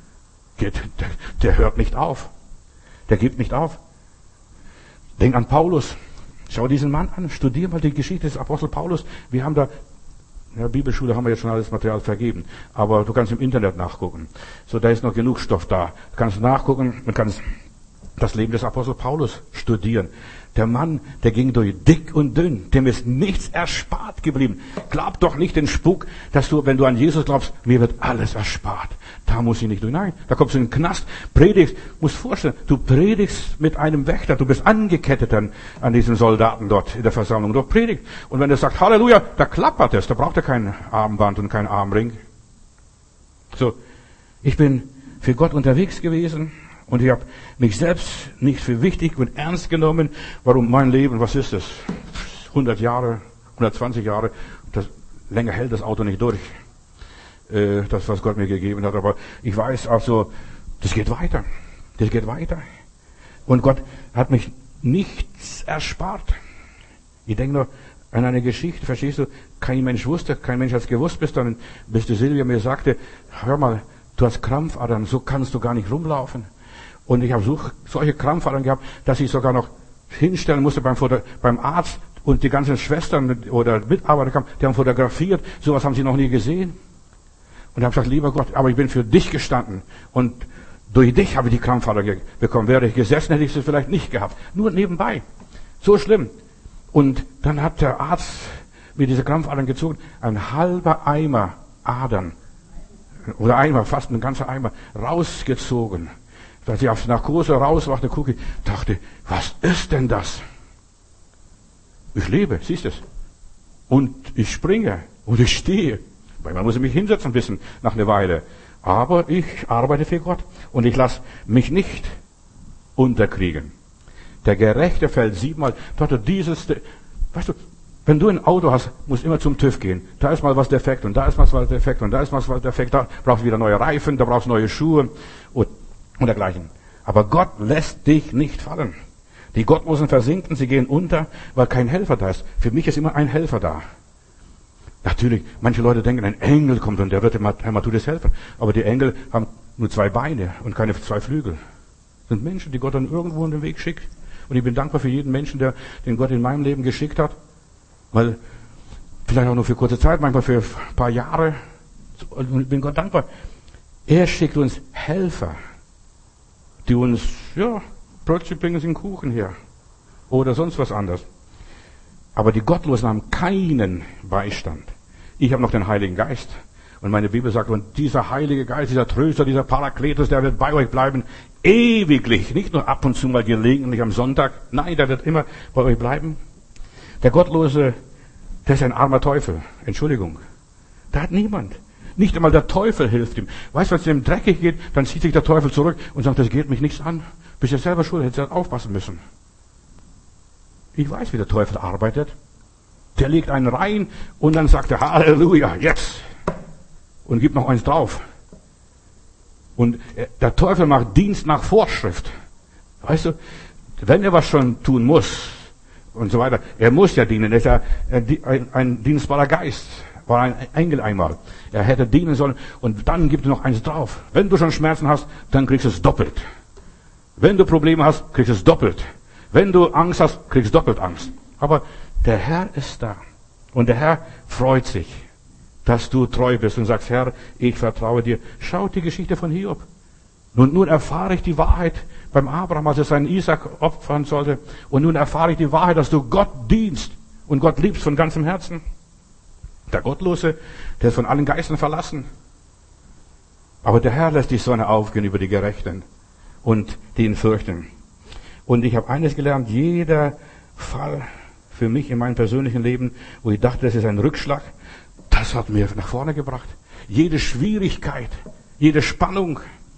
Speaker 1: Der hört nicht auf. Der gibt nicht auf. Denk an Paulus. Schau diesen Mann an. Studier mal die Geschichte des Apostel Paulus. Wir haben da, in der Bibelschule haben wir jetzt schon alles Material vergeben. Aber du kannst im Internet nachgucken. So, da ist noch genug Stoff da. Du kannst nachgucken und kannst das Leben des Apostel Paulus studieren. Der Mann, der ging durch dick und dünn. Dem ist nichts erspart geblieben. Glaub doch nicht den Spuk, dass du, wenn du an Jesus glaubst, mir wird alles erspart. Da muss ich nicht durch. Nein, da kommst du in den Knast, predigst. Musst vorstellen, du predigst mit einem Wächter. Du bist angekettet an diesen Soldaten dort in der Versammlung. Du predigst. Und wenn er sagt Halleluja, da klappert es. Da braucht er kein Armband und kein Armring. So, ich bin für Gott unterwegs gewesen. Und ich habe mich selbst nicht für wichtig und ernst genommen. Warum mein Leben, was ist das? 100 Jahre, 120 Jahre. Länger hält das Auto nicht durch. Das, was Gott mir gegeben hat. Aber ich weiß also, das geht weiter. Das geht weiter. Und Gott hat mich nichts erspart. Ich denke nur an eine Geschichte, verstehst du? Kein Mensch wusste, kein Mensch hat es gewusst, bis die Silvia mir sagte, hör mal, du hast Krampfadern, so kannst du gar nicht rumlaufen. Und ich habe solche Krampfadern gehabt, dass ich sogar noch hinstellen musste beim Arzt und die ganzen Schwestern oder Mitarbeiter kamen, die haben fotografiert. Sowas haben sie noch nie gesehen. Und ich habe gesagt, lieber Gott, aber ich bin für dich gestanden. Und durch dich habe ich die Krampfadern bekommen. Wäre ich gesessen, hätte ich sie vielleicht nicht gehabt. Nur nebenbei. So schlimm. Und dann hat der Arzt mir diese Krampfadern gezogen. Ein halber Eimer Adern. oder Eimer, fast ein ganzer Eimer, rausgezogen. Als ich auf Narkose rauswachte, gucke ich, dachte, was ist denn das? Ich lebe, siehst du es? Und ich springe und ich stehe. Weil man muss mich hinsetzen wissen nach einer Weile. Aber ich arbeite für Gott und ich lasse mich nicht unterkriegen. Der Gerechte fällt 7-mal. Weißt du, wenn du ein Auto hast, musst du immer zum TÜV gehen. Da ist mal was defekt und da ist mal was defekt und da ist mal was defekt. Da brauchst du wieder neue Reifen, da brauchst du neue Schuhe und dergleichen. Aber Gott lässt dich nicht fallen. Die Gottlosen versinken, sie gehen unter, weil kein Helfer da ist. Für mich ist immer ein Helfer da. Natürlich, manche Leute denken, ein Engel kommt und der wird dem Herr Matthäus helfen. Aber die Engel haben nur 2 Beine und keine 2 Flügel. Das sind Menschen, die Gott dann irgendwo in den Weg schickt. Und ich bin dankbar für jeden Menschen, den Gott in meinem Leben geschickt hat. Weil, vielleicht auch nur für kurze Zeit, manchmal für ein paar Jahre. Und ich bin Gott dankbar. Er schickt uns Helfer, die uns, plötzlich bringen sie einen Kuchen her. Oder sonst was anderes. Aber die Gottlosen haben keinen Beistand. Ich habe noch den Heiligen Geist. Und meine Bibel sagt, und dieser Heilige Geist, dieser Tröster, dieser Parakletos, der wird bei euch bleiben, ewiglich. Nicht nur ab und zu mal gelegentlich am Sonntag. Nein, der wird immer bei euch bleiben. Der Gottlose, der ist ein armer Teufel. Entschuldigung. Da hat niemand. Nicht einmal der Teufel hilft ihm. Weißt du, wenn es dem dreckig geht, dann zieht sich der Teufel zurück und sagt, das geht mich nichts an. Bist ja selber schuld, hättest du aufpassen müssen. Ich weiß, wie der Teufel arbeitet. Der legt einen rein und dann sagt er, Halleluja, jetzt. Und gibt noch eins drauf. Und der Teufel macht Dienst nach Vorschrift. Weißt du, wenn er was schon tun muss und so weiter, er muss ja dienen, er ist ja ein dienstbarer Geist, war ein Engel einmal. Er hätte dienen sollen und dann gibt er noch eins drauf. Wenn du schon Schmerzen hast, dann kriegst du es doppelt. Wenn du Probleme hast, kriegst du es doppelt. Wenn du Angst hast, kriegst du doppelt Angst. Aber der Herr ist da. Und der Herr freut sich, dass du treu bist und sagst, Herr, ich vertraue dir. Schaut die Geschichte von Hiob. Nun erfahre ich die Wahrheit beim Abraham, als er seinen Isaak opfern sollte. Und nun erfahre ich die Wahrheit, dass du Gott dienst und Gott liebst von ganzem Herzen. Der Gottlose, der ist von allen Geistern verlassen. Aber der Herr lässt die Sonne aufgehen über die Gerechten und die ihn fürchten. Und ich habe eines gelernt, jeder Fall für mich in meinem persönlichen Leben, wo ich dachte, das ist ein Rückschlag, das hat mir nach vorne gebracht. Jede Schwierigkeit, jede Spannung.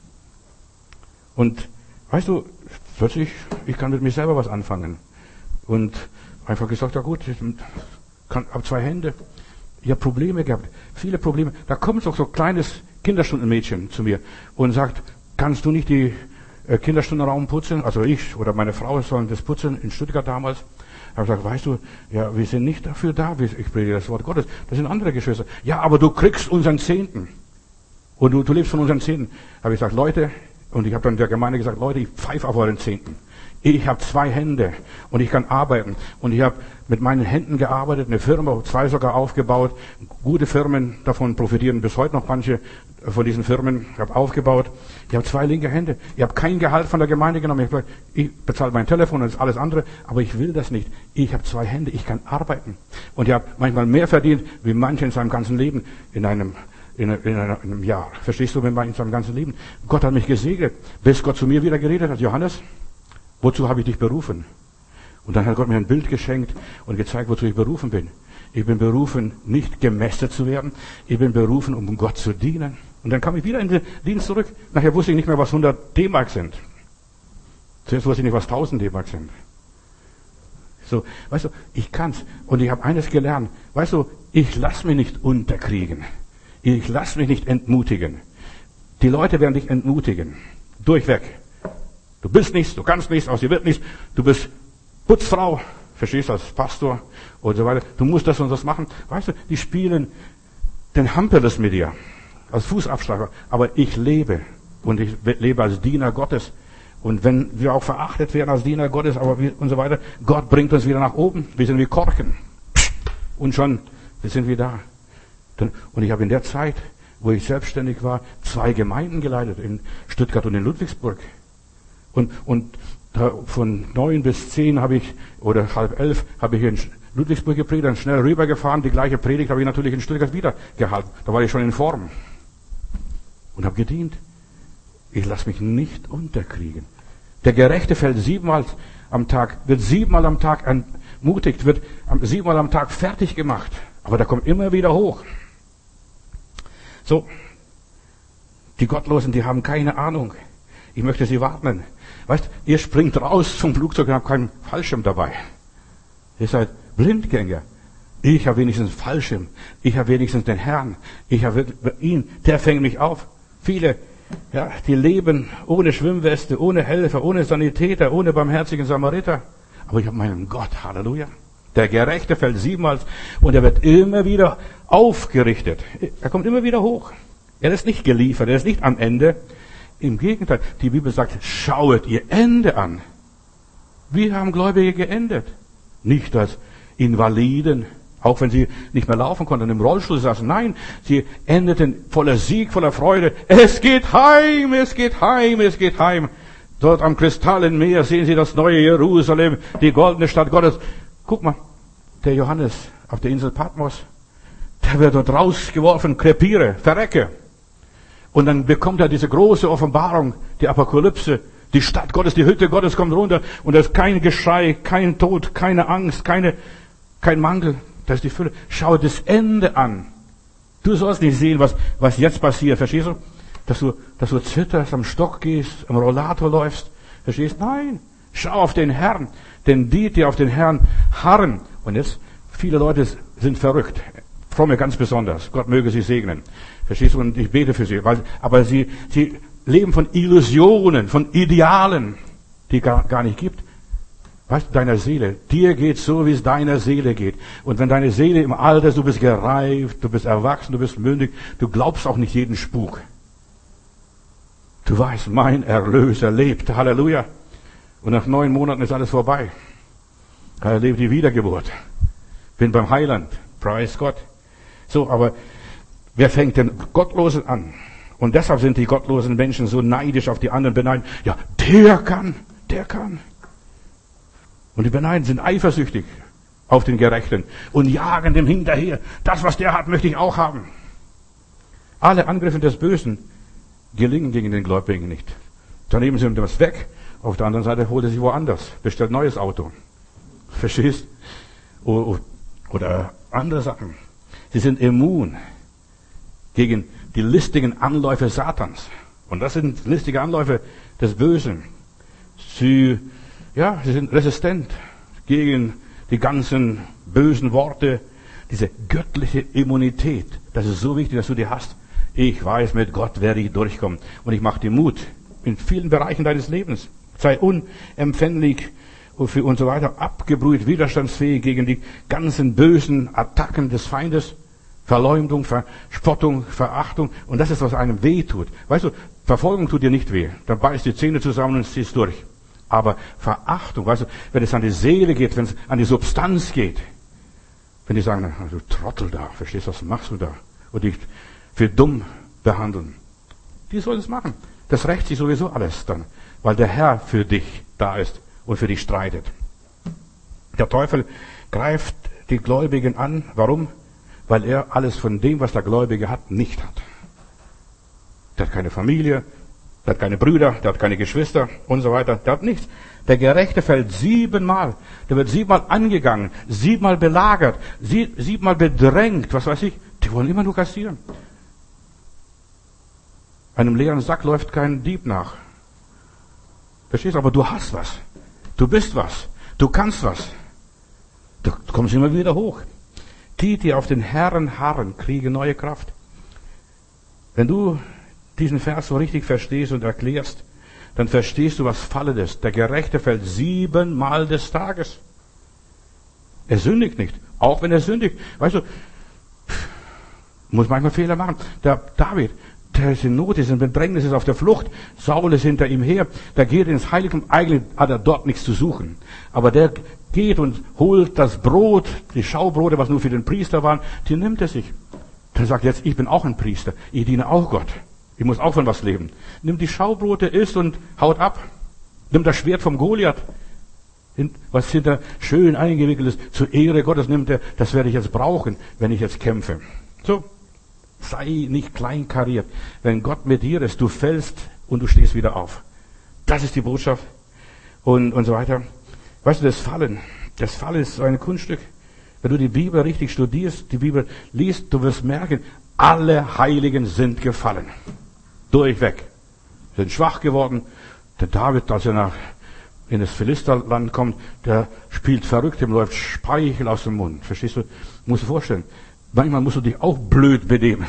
Speaker 1: Und weißt du, plötzlich, ich kann mit mir selber was anfangen. Und einfach gesagt, ja gut, ich habe 2 Hände. Ich habe Probleme gehabt, viele Probleme. Da kommt doch so ein kleines Kinderstundenmädchen zu mir und sagt, kannst du nicht die Kinderstundenraum putzen? Also ich oder meine Frau sollen das putzen in Stuttgart damals. Ich habe gesagt, weißt du, ja, wir sind nicht dafür da. Ich predige das Wort Gottes. Das sind andere Geschwister. Ja, aber du kriegst unseren Zehnten. Und du lebst von unseren Zehnten. Habe ich gesagt, Leute, und ich habe dann der Gemeinde gesagt, Leute, ich pfeife auf euren Zehnten. Ich habe 2 Hände und ich kann arbeiten. Und ich habe mit meinen Händen gearbeitet, eine Firma, 2 sogar aufgebaut. Gute Firmen, davon profitieren bis heute noch manche von diesen Firmen. Ich habe aufgebaut. Ich habe 2 linke Hände. Ich habe kein Gehalt von der Gemeinde genommen. Ich habe gesagt, ich bezahle mein Telefon und das alles andere, aber ich will das nicht. Ich habe 2 Hände, ich kann arbeiten. Und ich habe manchmal mehr verdient, wie manche in seinem ganzen Leben in einem Jahr. Verstehst du, in seinem ganzen Leben? Gott hat mich gesegnet, bis Gott zu mir wieder geredet hat. Johannes, wozu habe ich dich berufen? Und dann hat Gott mir ein Bild geschenkt und gezeigt, wozu ich berufen bin. Ich bin berufen, nicht gemästet zu werden. Ich bin berufen, um Gott zu dienen. Und dann kam ich wieder in den Dienst zurück. Nachher wusste ich nicht mehr, was 100 D-Mark sind. Zuerst wusste ich nicht, was 1000 D-Mark sind. So, weißt du, ich kann's. Und ich habe eines gelernt. Weißt du, ich lass mich nicht unterkriegen. Ich lass mich nicht entmutigen. Die Leute werden dich entmutigen. Durchweg. Du bist nichts, du kannst nichts, aus dir wird nichts. Du bist Putzfrau, verstehst du, als Pastor und so weiter. Du musst das und das machen. Weißt du, die spielen den Hampeles mit dir, als Fußabschlager. Aber ich lebe und ich lebe als Diener Gottes. Und wenn wir auch verachtet werden als Diener Gottes, und so weiter, Gott bringt uns wieder nach oben. Wir sind wie Korken. Und schon, wir sind wieder da. Und ich habe in der Zeit, wo ich selbstständig war, 2 Gemeinden geleitet, in Stuttgart und in Ludwigsburg. Und von 9 bis 10 habe ich, oder 10:30 habe ich in Ludwigsburg gepredigt, dann schnell rübergefahren. Die gleiche Predigt habe ich natürlich in Stuttgart wieder gehalten. Da war ich schon in Form. und habe gedient. Ich lasse mich nicht unterkriegen. Der Gerechte fällt 7-mal am Tag, wird 7-mal am Tag ermutigt, wird 7-mal am Tag fertig gemacht. Aber der kommt immer wieder hoch. So, die Gottlosen, die haben keine Ahnung. Ich möchte sie warnen. Weißt, ihr springt raus zum Flugzeug und habt keinen Fallschirm dabei. Ihr seid Blindgänger. Ich habe wenigstens einen Fallschirm. Ich habe wenigstens den Herrn. Ich habe ihn, der fängt mich auf. Viele, ja, die leben ohne Schwimmweste, ohne Helfer, ohne Sanitäter, ohne barmherzigen Samariter. Aber ich habe meinen Gott, Halleluja. Der Gerechte fällt 7-mal und er wird immer wieder aufgerichtet. Er kommt immer wieder hoch. Er ist nicht geliefert, er ist nicht am Ende. Im Gegenteil, die Bibel sagt, schauet ihr Ende an. Wie haben Gläubige geendet? Nicht als Invaliden, auch wenn sie nicht mehr laufen konnten, im Rollstuhl saßen. Nein, sie endeten voller Sieg, voller Freude. Es geht heim, es geht heim, es geht heim. Dort am Kristallenmeer sehen sie das neue Jerusalem, die goldene Stadt Gottes. Guck mal, der Johannes auf der Insel Patmos, der wird dort rausgeworfen, krepiere, verrecke. Und dann bekommt er diese große Offenbarung, die Apokalypse, die Stadt Gottes, die Hütte Gottes kommt runter und da ist kein Geschrei, kein Tod, keine Angst, kein Mangel. Das ist die Fülle. Schau das Ende an. Du sollst nicht sehen, was jetzt passiert. Verstehst du? Dass du zitterst, am Stock gehst, am Rollator läufst. Verstehst du? Nein. Schau auf den Herrn. Denn die auf den Herrn harren. Und jetzt, viele Leute sind verrückt. Fromme ganz besonders. Gott möge sie segnen. Verstehst du? Und ich bete für sie. Aber sie leben von Illusionen, von Idealen, die gar nicht gibt. Weißt du, deiner Seele, dir geht so, wie es deiner Seele geht. Und wenn deine Seele im Alter ist, du bist gereift, du bist erwachsen, du bist mündig, du glaubst auch nicht jeden Spuk. Du weißt, mein Erlöser lebt. Halleluja. Und nach 9 Monaten ist alles vorbei. Er lebt die Wiedergeburt. Bin beim Heiland. Preis Gott. So, aber wer fängt den Gottlosen an? Und deshalb sind die gottlosen Menschen so neidisch auf die anderen beneiden. Ja, der kann. Und die Beneiden sind eifersüchtig auf den Gerechten und jagen dem hinterher. Das, was der hat, möchte ich auch haben. Alle Angriffe des Bösen gelingen gegen den Gläubigen nicht. Dann nehmen sie ihm das weg. Auf der anderen Seite holt er sich woanders. Bestellt ein neues Auto. Verstehst? Oder andere Sachen. Sie sind immun gegen die listigen Anläufe Satans. Und das sind listige Anläufe des Bösen. Sie sind resistent gegen die ganzen bösen Worte. Diese göttliche Immunität, das ist so wichtig, dass du die hast. Ich weiß, mit Gott werde ich durchkommen. Und ich mache dir Mut in vielen Bereichen deines Lebens. Sei unempfänglich und so weiter, abgebrüht, widerstandsfähig gegen die ganzen bösen Attacken des Feindes. Verleumdung, Verspottung, Verachtung. Und das ist, was einem weh tut. Weißt du, Verfolgung tut dir nicht weh. Dann beißt die Zähne zusammen und ziehst durch. Aber Verachtung, weißt du, wenn es an die Seele geht, wenn es an die Substanz geht, wenn die sagen, du Trottel da, verstehst du, was machst du da? Und dich für dumm behandeln. Die sollen es machen. Das rächt sich sowieso alles dann, weil der Herr für dich da ist und für dich streitet. Der Teufel greift die Gläubigen an. Warum? Weil er alles von dem, was der Gläubige hat, nicht hat. Der hat keine Familie, der hat keine Brüder, der hat keine Geschwister und so weiter. Der hat nichts. Der Gerechte fällt 7-mal. Der wird 7-mal angegangen, 7-mal belagert, 7-mal bedrängt. Was weiß ich. Die wollen immer nur kassieren. Einem leeren Sack läuft kein Dieb nach. Verstehst du? Aber du hast was. Du bist was. Du kannst was. Du kommst immer wieder hoch. Die auf den Herrn harren, kriegen neue Kraft. Wenn du diesen Vers so richtig verstehst und erklärst, dann verstehst du, was Falle ist. Der Gerechte fällt 7-mal des Tages. Er sündigt nicht. Auch wenn er sündigt. Weißt du, muss manchmal Fehler machen. Der David, der ist in Not, ist in Bedrängnis, ist auf der Flucht. Saul ist hinter ihm her. Der geht ins Heiligtum. Eigentlich hat er dort nichts zu suchen. Aber der geht und holt das Brot, die Schaubrote, was nur für den Priester waren, die nimmt er sich. Dann sagt er jetzt, ich bin auch ein Priester. Ich diene auch Gott. Ich muss auch von was leben. Nimmt die Schaubrote, isst und haut ab. Nimmt das Schwert vom Goliath, was hinter schön eingewickelt ist. Zur Ehre Gottes nimmt er, das werde ich jetzt brauchen, wenn ich jetzt kämpfe. So. Sei nicht kleinkariert. Wenn Gott mit dir ist, du fällst und du stehst wieder auf. Das ist die Botschaft. Und so weiter. Weißt du, das Fallen ist so ein Kunststück. Wenn du die Bibel richtig studierst, die Bibel liest, du wirst merken, alle Heiligen sind gefallen. Durchweg. Sind schwach geworden. Der David, als er in das Philisterland kommt, der spielt verrückt, ihm läuft Speichel aus dem Mund. Verstehst du? Musst du dir vorstellen. Manchmal musst du dich auch blöd benehmen.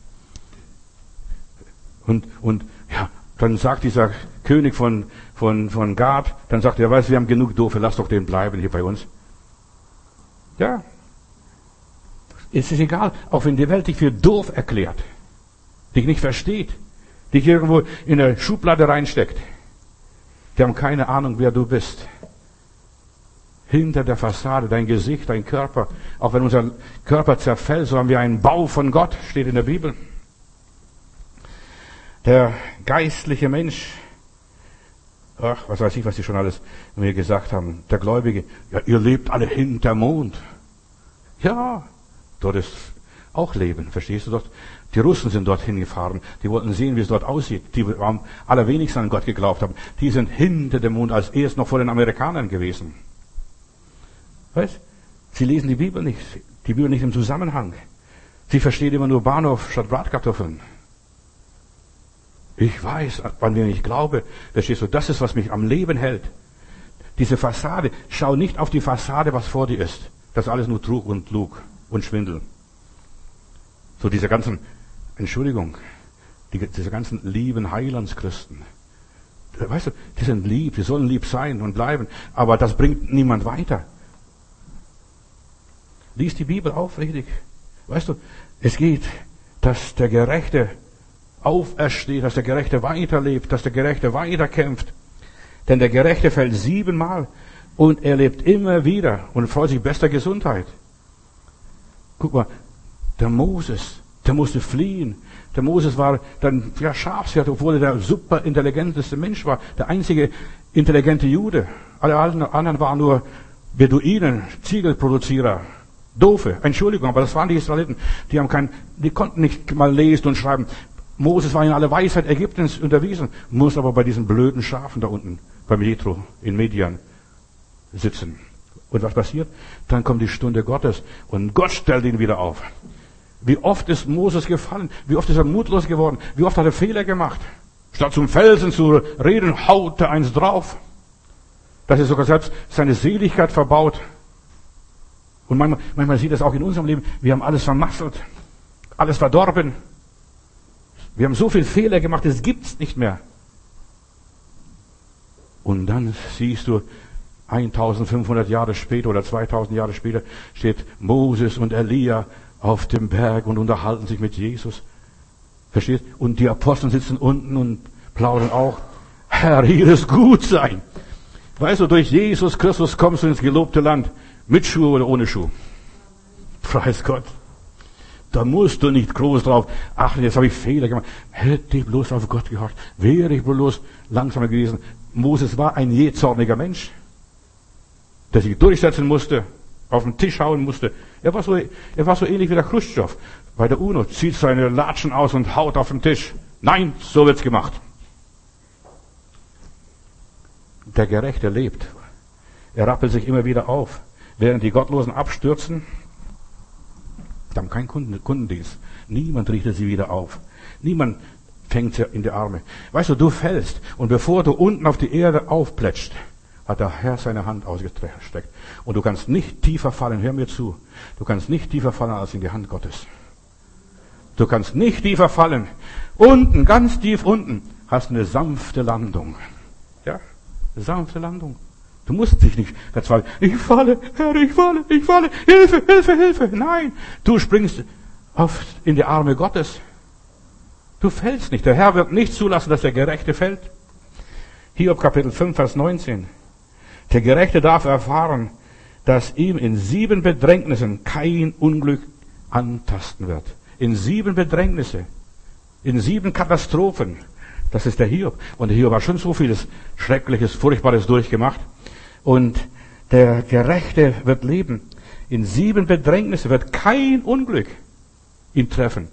Speaker 1: Und ja, dann sagt dieser König von Gad, dann sagt er, weißt du, wir haben genug Doofe, lass doch den bleiben hier bei uns. Ja. Es ist egal, auch wenn die Welt dich für doof erklärt, dich nicht versteht, dich irgendwo in eine Schublade reinsteckt. Die haben keine Ahnung, wer du bist. Hinter der Fassade, dein Gesicht, dein Körper, auch wenn unser Körper zerfällt, so haben wir einen Bau von Gott, steht in der Bibel. Der geistliche Mensch, ach, was weiß ich, was die schon alles mir gesagt haben, der Gläubige, ja, ihr lebt alle hinterm Mond. Ja, dort ist auch Leben, verstehst du dort? Die Russen sind dorthin gefahren, die wollten sehen, wie es dort aussieht. Die am allerwenigsten an Gott geglaubt haben. Die sind hinter dem Mond, als erst noch vor den Amerikanern gewesen. Weißt? Sie lesen die Bibel nicht im Zusammenhang. Sie verstehen immer nur Bahnhof statt Bratkartoffeln. Ich weiß, an wen ich glaube. Verstehst du? Das ist, was mich am Leben hält. Diese Fassade. Schau nicht auf die Fassade, was vor dir ist. Das ist alles nur Trug und Lug und Schwindel. So diese ganzen, Entschuldigung, diese ganzen lieben Heilandschristen. Weißt du, die sind lieb, die sollen lieb sein und bleiben. Aber das bringt niemand weiter. Lies die Bibel aufrichtig. Weißt du, es geht, dass der Gerechte aufersteht, dass der Gerechte weiterlebt, dass der Gerechte weiterkämpft. Denn der Gerechte fällt 7-mal und er lebt immer wieder und freut sich bester Gesundheit. Guck mal, der Moses, der musste fliehen. Der Moses war dann Schafshirt, obwohl er der super intelligenteste Mensch war, der einzige intelligente Jude. Alle anderen waren nur Beduinen, Ziegelproduzierer. Doofe, Entschuldigung, aber das waren die Israeliten. Die konnten nicht mal lesen und schreiben. Moses war in alle Weisheit Ägyptens unterwiesen, muss aber bei diesen blöden Schafen da unten, beim Jethro in Midian sitzen. Und was passiert? Dann kommt die Stunde Gottes und Gott stellt ihn wieder auf. Wie oft ist Moses gefallen? Wie oft ist er mutlos geworden? Wie oft hat er Fehler gemacht? Statt zum Felsen zu reden, haut er eins drauf. Dass er sogar selbst seine Seligkeit verbaut. Und manchmal sieht es auch in unserem Leben, wir haben alles vermasselt, alles verdorben. Wir haben so viel Fehler gemacht, das gibt's nicht mehr. Und dann siehst du, 1500 Jahre später oder 2000 Jahre später steht Moses und Elia auf dem Berg und unterhalten sich mit Jesus. Verstehst? Und die Apostel sitzen unten und plaudern auch. Herr, hier ist gut sein. Weißt du, durch Jesus Christus kommst du ins gelobte Land. Mit Schuhe oder ohne Schuh. Preis Gott. Da musst du nicht groß drauf. Ach, jetzt habe ich Fehler gemacht. Hätte ich bloß auf Gott gehorcht. Wäre ich bloß langsamer gewesen. Moses war ein jähzorniger Mensch, der sich durchsetzen musste, auf den Tisch hauen musste. Er war so ähnlich wie der Khrushchev bei der UNO. Zieht seine Latschen aus und haut auf den Tisch. Nein, so wird's gemacht. Der Gerechte lebt. Er rappelt sich immer wieder auf. Während die Gottlosen abstürzen, die haben keinen Kundendienst. Niemand richtet sie wieder auf. Niemand fängt sie in die Arme. Weißt du, du fällst und bevor du unten auf die Erde aufplätscht, hat der Herr seine Hand ausgestreckt. Und du kannst nicht tiefer fallen, hör mir zu, du kannst nicht tiefer fallen als in die Hand Gottes. Du kannst nicht tiefer fallen. Unten, ganz tief unten, hast du eine sanfte Landung. Ja, eine sanfte Landung. Du musst dich nicht verzweifeln. Ich falle, Herr, ich falle. Hilfe, Hilfe, Hilfe. Nein, du springst in die Arme Gottes. Du fällst nicht. Der Herr wird nicht zulassen, dass der Gerechte fällt. Hiob Kapitel 5, Vers 19. Der Gerechte darf erfahren, dass ihm in 7 Bedrängnissen kein Unglück antasten wird. In 7 Bedrängnisse. In 7 Katastrophen. Das ist der Hiob. Und der Hiob hat schon so vieles Schreckliches, Furchtbares durchgemacht. Und der Gerechte wird leben. In 7 Bedrängnisse wird kein Unglück ihn treffen.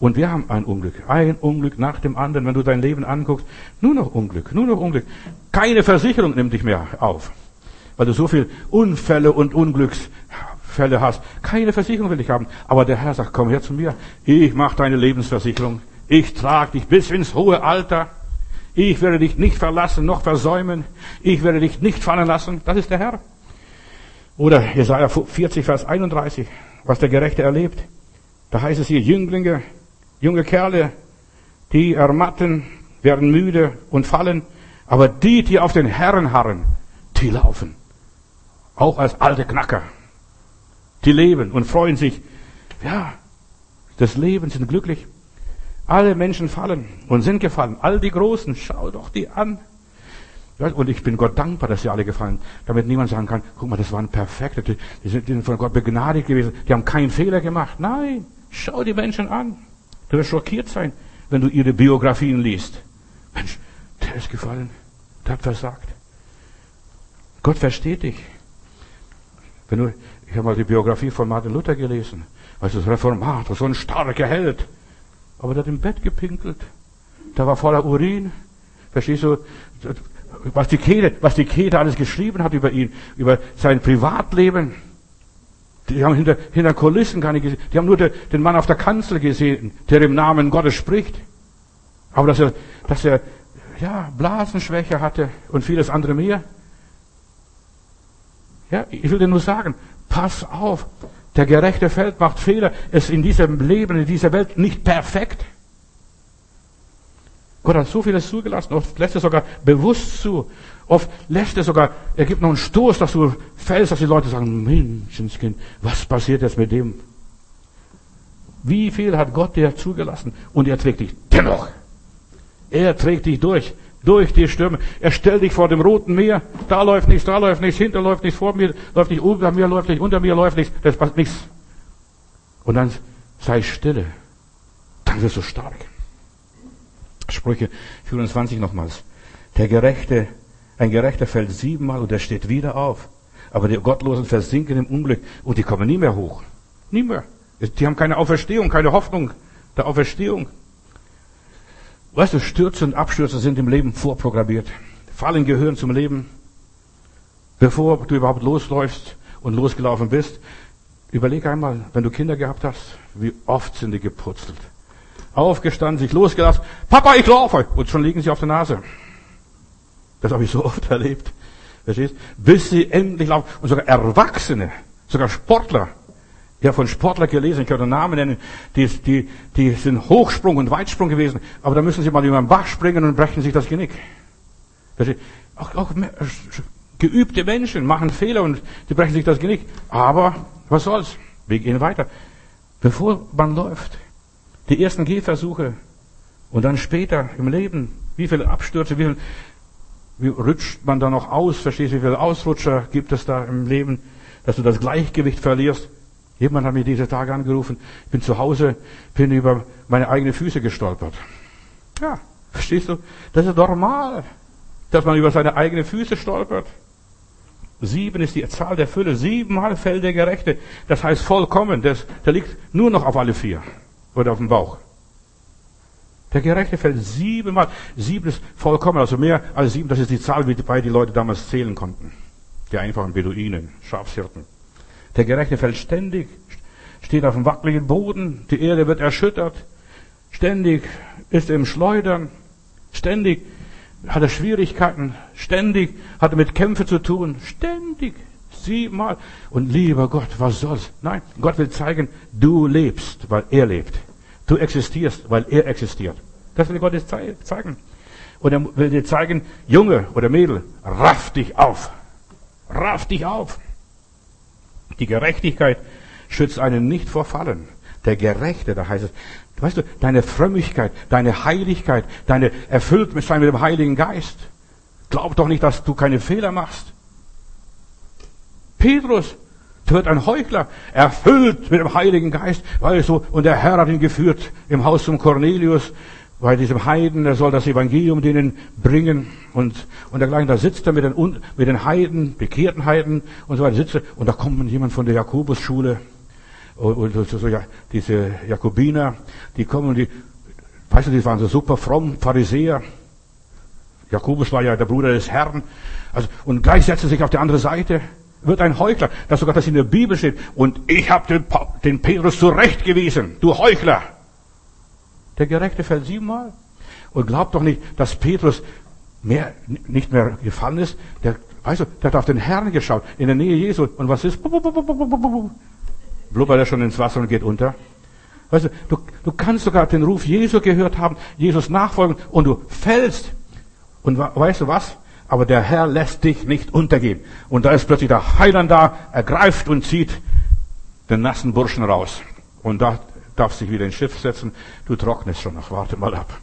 Speaker 1: Und wir haben ein Unglück nach dem anderen. Wenn du dein Leben anguckst, nur noch Unglück, nur noch Unglück. Keine Versicherung nimmt dich mehr auf, weil du so viel Unfälle und Unglücksfälle hast. Keine Versicherung will ich haben. Aber der Herr sagt, komm her zu mir. Ich mache deine Lebensversicherung. Ich trage dich bis ins hohe Alter. Ich werde dich nicht verlassen, noch versäumen. Ich werde dich nicht fallen lassen. Das ist der Herr. Oder Jesaja 40, Vers 31, was der Gerechte erlebt. Da heißt es hier, Jünglinge, junge Kerle, die ermatten, werden müde und fallen. Aber die auf den Herrn harren, die laufen. Auch als alte Knacker. Die leben und freuen sich. Ja, des Lebens sind glücklich. Alle Menschen fallen und sind gefallen. All die Großen, schau doch die an. Und ich bin Gott dankbar, dass sie alle gefallen. Damit niemand sagen kann, guck mal, das waren Perfekte. Die sind von Gott begnadigt gewesen. Die haben keinen Fehler gemacht. Nein, schau die Menschen an. Du wirst schockiert sein, wenn du ihre Biografien liest. Mensch, der ist gefallen. Der hat versagt. Gott versteht dich. Ich habe mal die Biografie von Martin Luther gelesen. Weißt du, das Reformator, so ein starker Held. Aber der hat im Bett gepinkelt. Der war voller Urin. Verstehst du, was die Käthe alles geschrieben hat über ihn, über sein Privatleben. Die haben hinter Kulissen gar nicht gesehen. Die haben nur den Mann auf der Kanzel gesehen, der im Namen Gottes spricht. Aber dass er Blasenschwäche hatte und vieles andere mehr. Ja, ich will dir nur sagen, pass auf. Der gerechte Feld macht Fehler. Es ist in diesem Leben, in dieser Welt nicht perfekt. Gott hat so vieles zugelassen. Oft lässt er sogar bewusst zu. Oft lässt er sogar, er gibt noch einen Stoß, dass du fällst, dass die Leute sagen, Menschenskind, was passiert jetzt mit dem? Wie viel hat Gott dir zugelassen? Und er trägt dich dennoch. Er trägt dich durch die Stürme. Er stellt dich vor dem Roten Meer. Da läuft nichts, hinter läuft nichts, vor mir läuft nichts, über mir läuft nichts, unter mir läuft nichts, das passt nichts. Und dann sei stille. Dann wirst du stark. Sprüche 24 nochmals. Ein Gerechter fällt 7-mal und er steht wieder auf. Aber die Gottlosen versinken im Unglück und die kommen nie mehr hoch. Nie mehr. Die haben keine Auferstehung, keine Hoffnung der Auferstehung. Weißt du, Stürze und Abstürze sind im Leben vorprogrammiert. Fallen gehören zum Leben. Bevor du überhaupt losläufst und losgelaufen bist, überleg einmal, wenn du Kinder gehabt hast, wie oft sind die geputzelt. Aufgestanden, sich losgelassen. Papa, ich laufe! Und schon liegen sie auf der Nase. Das habe ich so oft erlebt. Verstehst? Bis sie endlich laufen. Und sogar Erwachsene, sogar Sportler. Ich habe von Sportler gelesen, ich kann den Namen nennen, die sind Hochsprung und Weitsprung gewesen. Aber da müssen sie mal über den Bach springen und brechen sich das Genick. Verstehst? Auch geübte Menschen machen Fehler und die brechen sich das Genick. Aber was soll's? Wir gehen weiter. Bevor man läuft, die ersten Gehversuche und dann später im Leben, wie viele Abstürze, wie rutscht man da noch aus, verstehst du, wie viele Ausrutscher gibt es da im Leben, dass du das Gleichgewicht verlierst. Jemand hat mir diese Tage angerufen, ich bin zu Hause, bin über meine eigenen Füße gestolpert. Ja, verstehst du, das ist normal, dass man über seine eigenen Füße stolpert. 7 ist die Zahl der Fülle, 7-mal fällt der Gerechte, das heißt vollkommen, der liegt nur noch auf alle 4. Oder auf dem Bauch. Der Gerechte fällt 7-mal. 7 ist vollkommen, also mehr als 7, das ist die Zahl, wie die Leute damals zählen konnten. Die einfachen Beduinen, Schafshirten. Der Gerechte fällt ständig, steht auf dem wackeligen Boden, die Erde wird erschüttert, ständig ist er im Schleudern, ständig hat er Schwierigkeiten, ständig hat er mit Kämpfen zu tun, ständig. 7-mal. Und lieber Gott, was soll's? Nein, Gott will zeigen, du lebst, weil er lebt. Du existierst, weil er existiert. Das will Gott jetzt zeigen. Und er will dir zeigen, Junge oder Mädel, raff dich auf. Raff dich auf. Die Gerechtigkeit schützt einen nicht vor Fallen. Der Gerechte, da heißt es, weißt du, deine Frömmigkeit, deine Heiligkeit, deine erfüllt mit dem Heiligen Geist. Glaub doch nicht, dass du keine Fehler machst. Petrus, der wird ein Heuchler, erfüllt mit dem Heiligen Geist, weißt du, und der Herr hat ihn geführt im Haus zum Cornelius, bei diesem Heiden, er soll das Evangelium denen bringen und dergleichen, da sitzt er mit den Heiden, bekehrten Heiden und so weiter, sitzt er, und da kommt jemand von der Jakobusschule Und ja, diese Jakobiner, die kommen und weißt du, die waren so super fromm, Pharisäer. Jakobus war ja der Bruder des Herrn. Also, und gleich setzt er sich auf die andere Seite, wird ein Heuchler. Das sogar, das in der Bibel steht. Und ich habe den Petrus zurechtgewiesen, du Heuchler. Der Gerechte fällt 7-mal. Und glaubt doch nicht, dass Petrus nicht mehr gefallen ist. Weißt du, der hat auf den Herrn geschaut, in der Nähe Jesu. Und was ist? Blubbert er schon ins Wasser und geht unter. Weißt du kannst sogar den Ruf Jesu gehört haben, Jesus nachfolgen und du fällst. Und weißt du was? Aber der Herr lässt dich nicht untergehen. Und da ist plötzlich der Heiland da, er greift und zieht den nassen Burschen raus. Und da darfst du dich wieder ins Schiff setzen. Du trocknest schon noch, warte mal ab.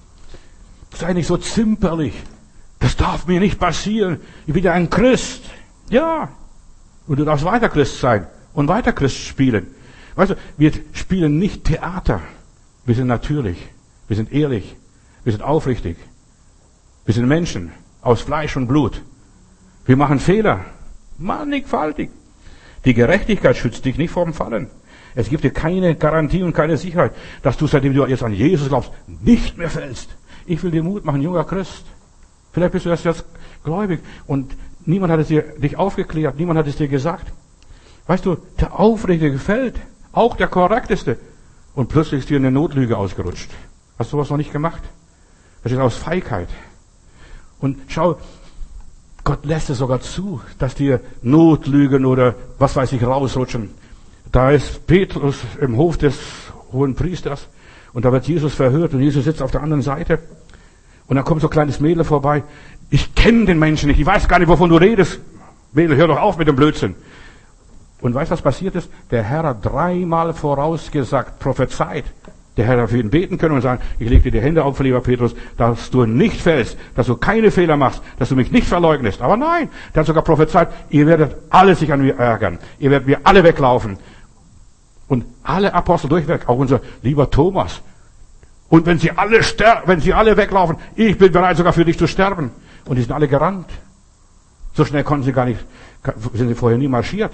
Speaker 1: Sei nicht so zimperlich. Das darf mir nicht passieren. Ich bin ja ein Christ. Ja. Und du darfst weiter Christ sein und weiter Christ spielen. Weißt du, wir spielen nicht Theater. Wir sind natürlich. Wir sind ehrlich. Wir sind aufrichtig. Wir sind Menschen aus Fleisch und Blut. Wir machen Fehler. Mannigfaltig. Die Gerechtigkeit schützt dich nicht vor dem Fallen. Es gibt dir keine Garantie und keine Sicherheit, dass du, seitdem du jetzt an Jesus glaubst, nicht mehr fällst. Ich will dir Mut machen, junger Christ. Vielleicht bist du erst jetzt gläubig und niemand hat es dich aufgeklärt, niemand hat es dir gesagt. Weißt du, der Aufrichtige fällt, auch der Korrekteste. Und plötzlich ist dir eine Notlüge ausgerutscht. Hast du sowas noch nicht gemacht? Das ist aus Feigheit. Und schau, Gott lässt es sogar zu, dass dir Notlügen oder was weiß ich rausrutschen. Da ist Petrus im Hof des hohen Priesters und da wird Jesus verhört und Jesus sitzt auf der anderen Seite. Und dann kommt so ein kleines Mädel vorbei. Ich kenne den Menschen nicht, ich weiß gar nicht, wovon du redest. Mädel, hör doch auf mit dem Blödsinn. Und weißt du, was passiert ist? Der Herr hat 3-mal vorausgesagt, prophezeit. Der Herr hat für ihn beten können und sagen, ich lege dir die Hände auf, lieber Petrus, dass du nicht fällst, dass du keine Fehler machst, dass du mich nicht verleugnest. Aber nein, der hat sogar prophezeit, ihr werdet alle sich an mir ärgern. Ihr werdet mir alle weglaufen. Und alle Apostel durchweg, auch unser lieber Thomas. Und wenn sie alle weglaufen, ich bin bereit sogar für dich zu sterben. Und die sind alle gerannt. So schnell konnten sie sind sie vorher nie marschiert.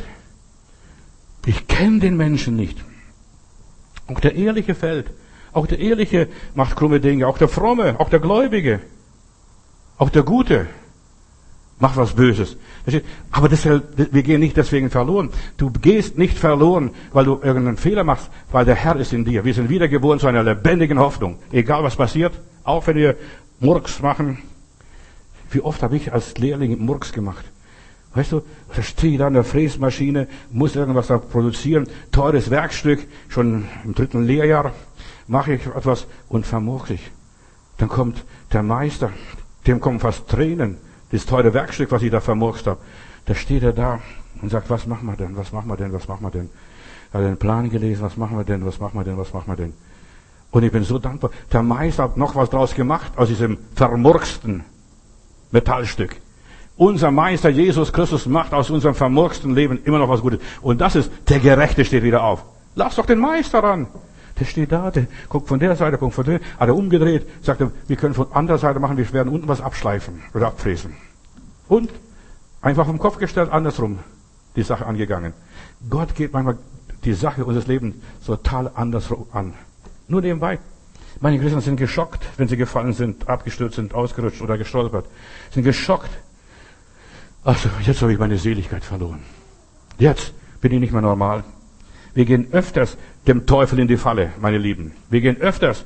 Speaker 1: Ich kenne den Menschen nicht. Auch der Ehrliche fällt. Auch der Ehrliche macht krumme Dinge. Auch der Fromme, auch der Gläubige. Auch der Gute macht was Böses. Aber wir gehen nicht deswegen verloren. Du gehst nicht verloren, weil du irgendeinen Fehler machst, weil der Herr ist in dir. Wir sind wiedergeboren zu einer lebendigen Hoffnung. Egal was passiert, auch wenn wir Murks machen. Wie oft habe ich als Lehrling Murks gemacht? Weißt du, da stehe ich da an der Fräsmaschine, muss irgendwas da produzieren, teures Werkstück, schon im 3. Lehrjahr mache ich etwas und vermurks ich. Dann kommt der Meister, dem kommen fast Tränen, das teure Werkstück, was ich da vermurkst habe. Da steht er da und sagt, was machen wir denn, was machen wir denn, was machen wir denn? Er hat den Plan gelesen, was machen wir denn, was machen wir denn, was machen wir denn? Und ich bin so dankbar. Der Meister hat noch was draus gemacht aus diesem vermurksten Metallstück. Unser Meister Jesus Christus macht aus unserem vermurksten Leben immer noch was Gutes. Und das ist, der Gerechte steht wieder auf. Lass doch den Meister ran. Der steht da, der guckt von der Seite, guckt von der, hat er umgedreht, sagt er, wir können von anderer Seite machen, wir werden unten was abschleifen oder abfräsen. Und einfach vom Kopf gestellt, andersrum die Sache angegangen. Gott geht manchmal die Sache unseres Lebens total anders an. Nur nebenbei. Manche Christen sind geschockt, wenn sie gefallen sind, abgestürzt sind, ausgerutscht oder gestolpert. Sind geschockt. Also, jetzt habe ich meine Seligkeit verloren. Jetzt bin ich nicht mehr normal. Wir gehen öfters dem Teufel in die Falle, meine Lieben. Wir werden öfters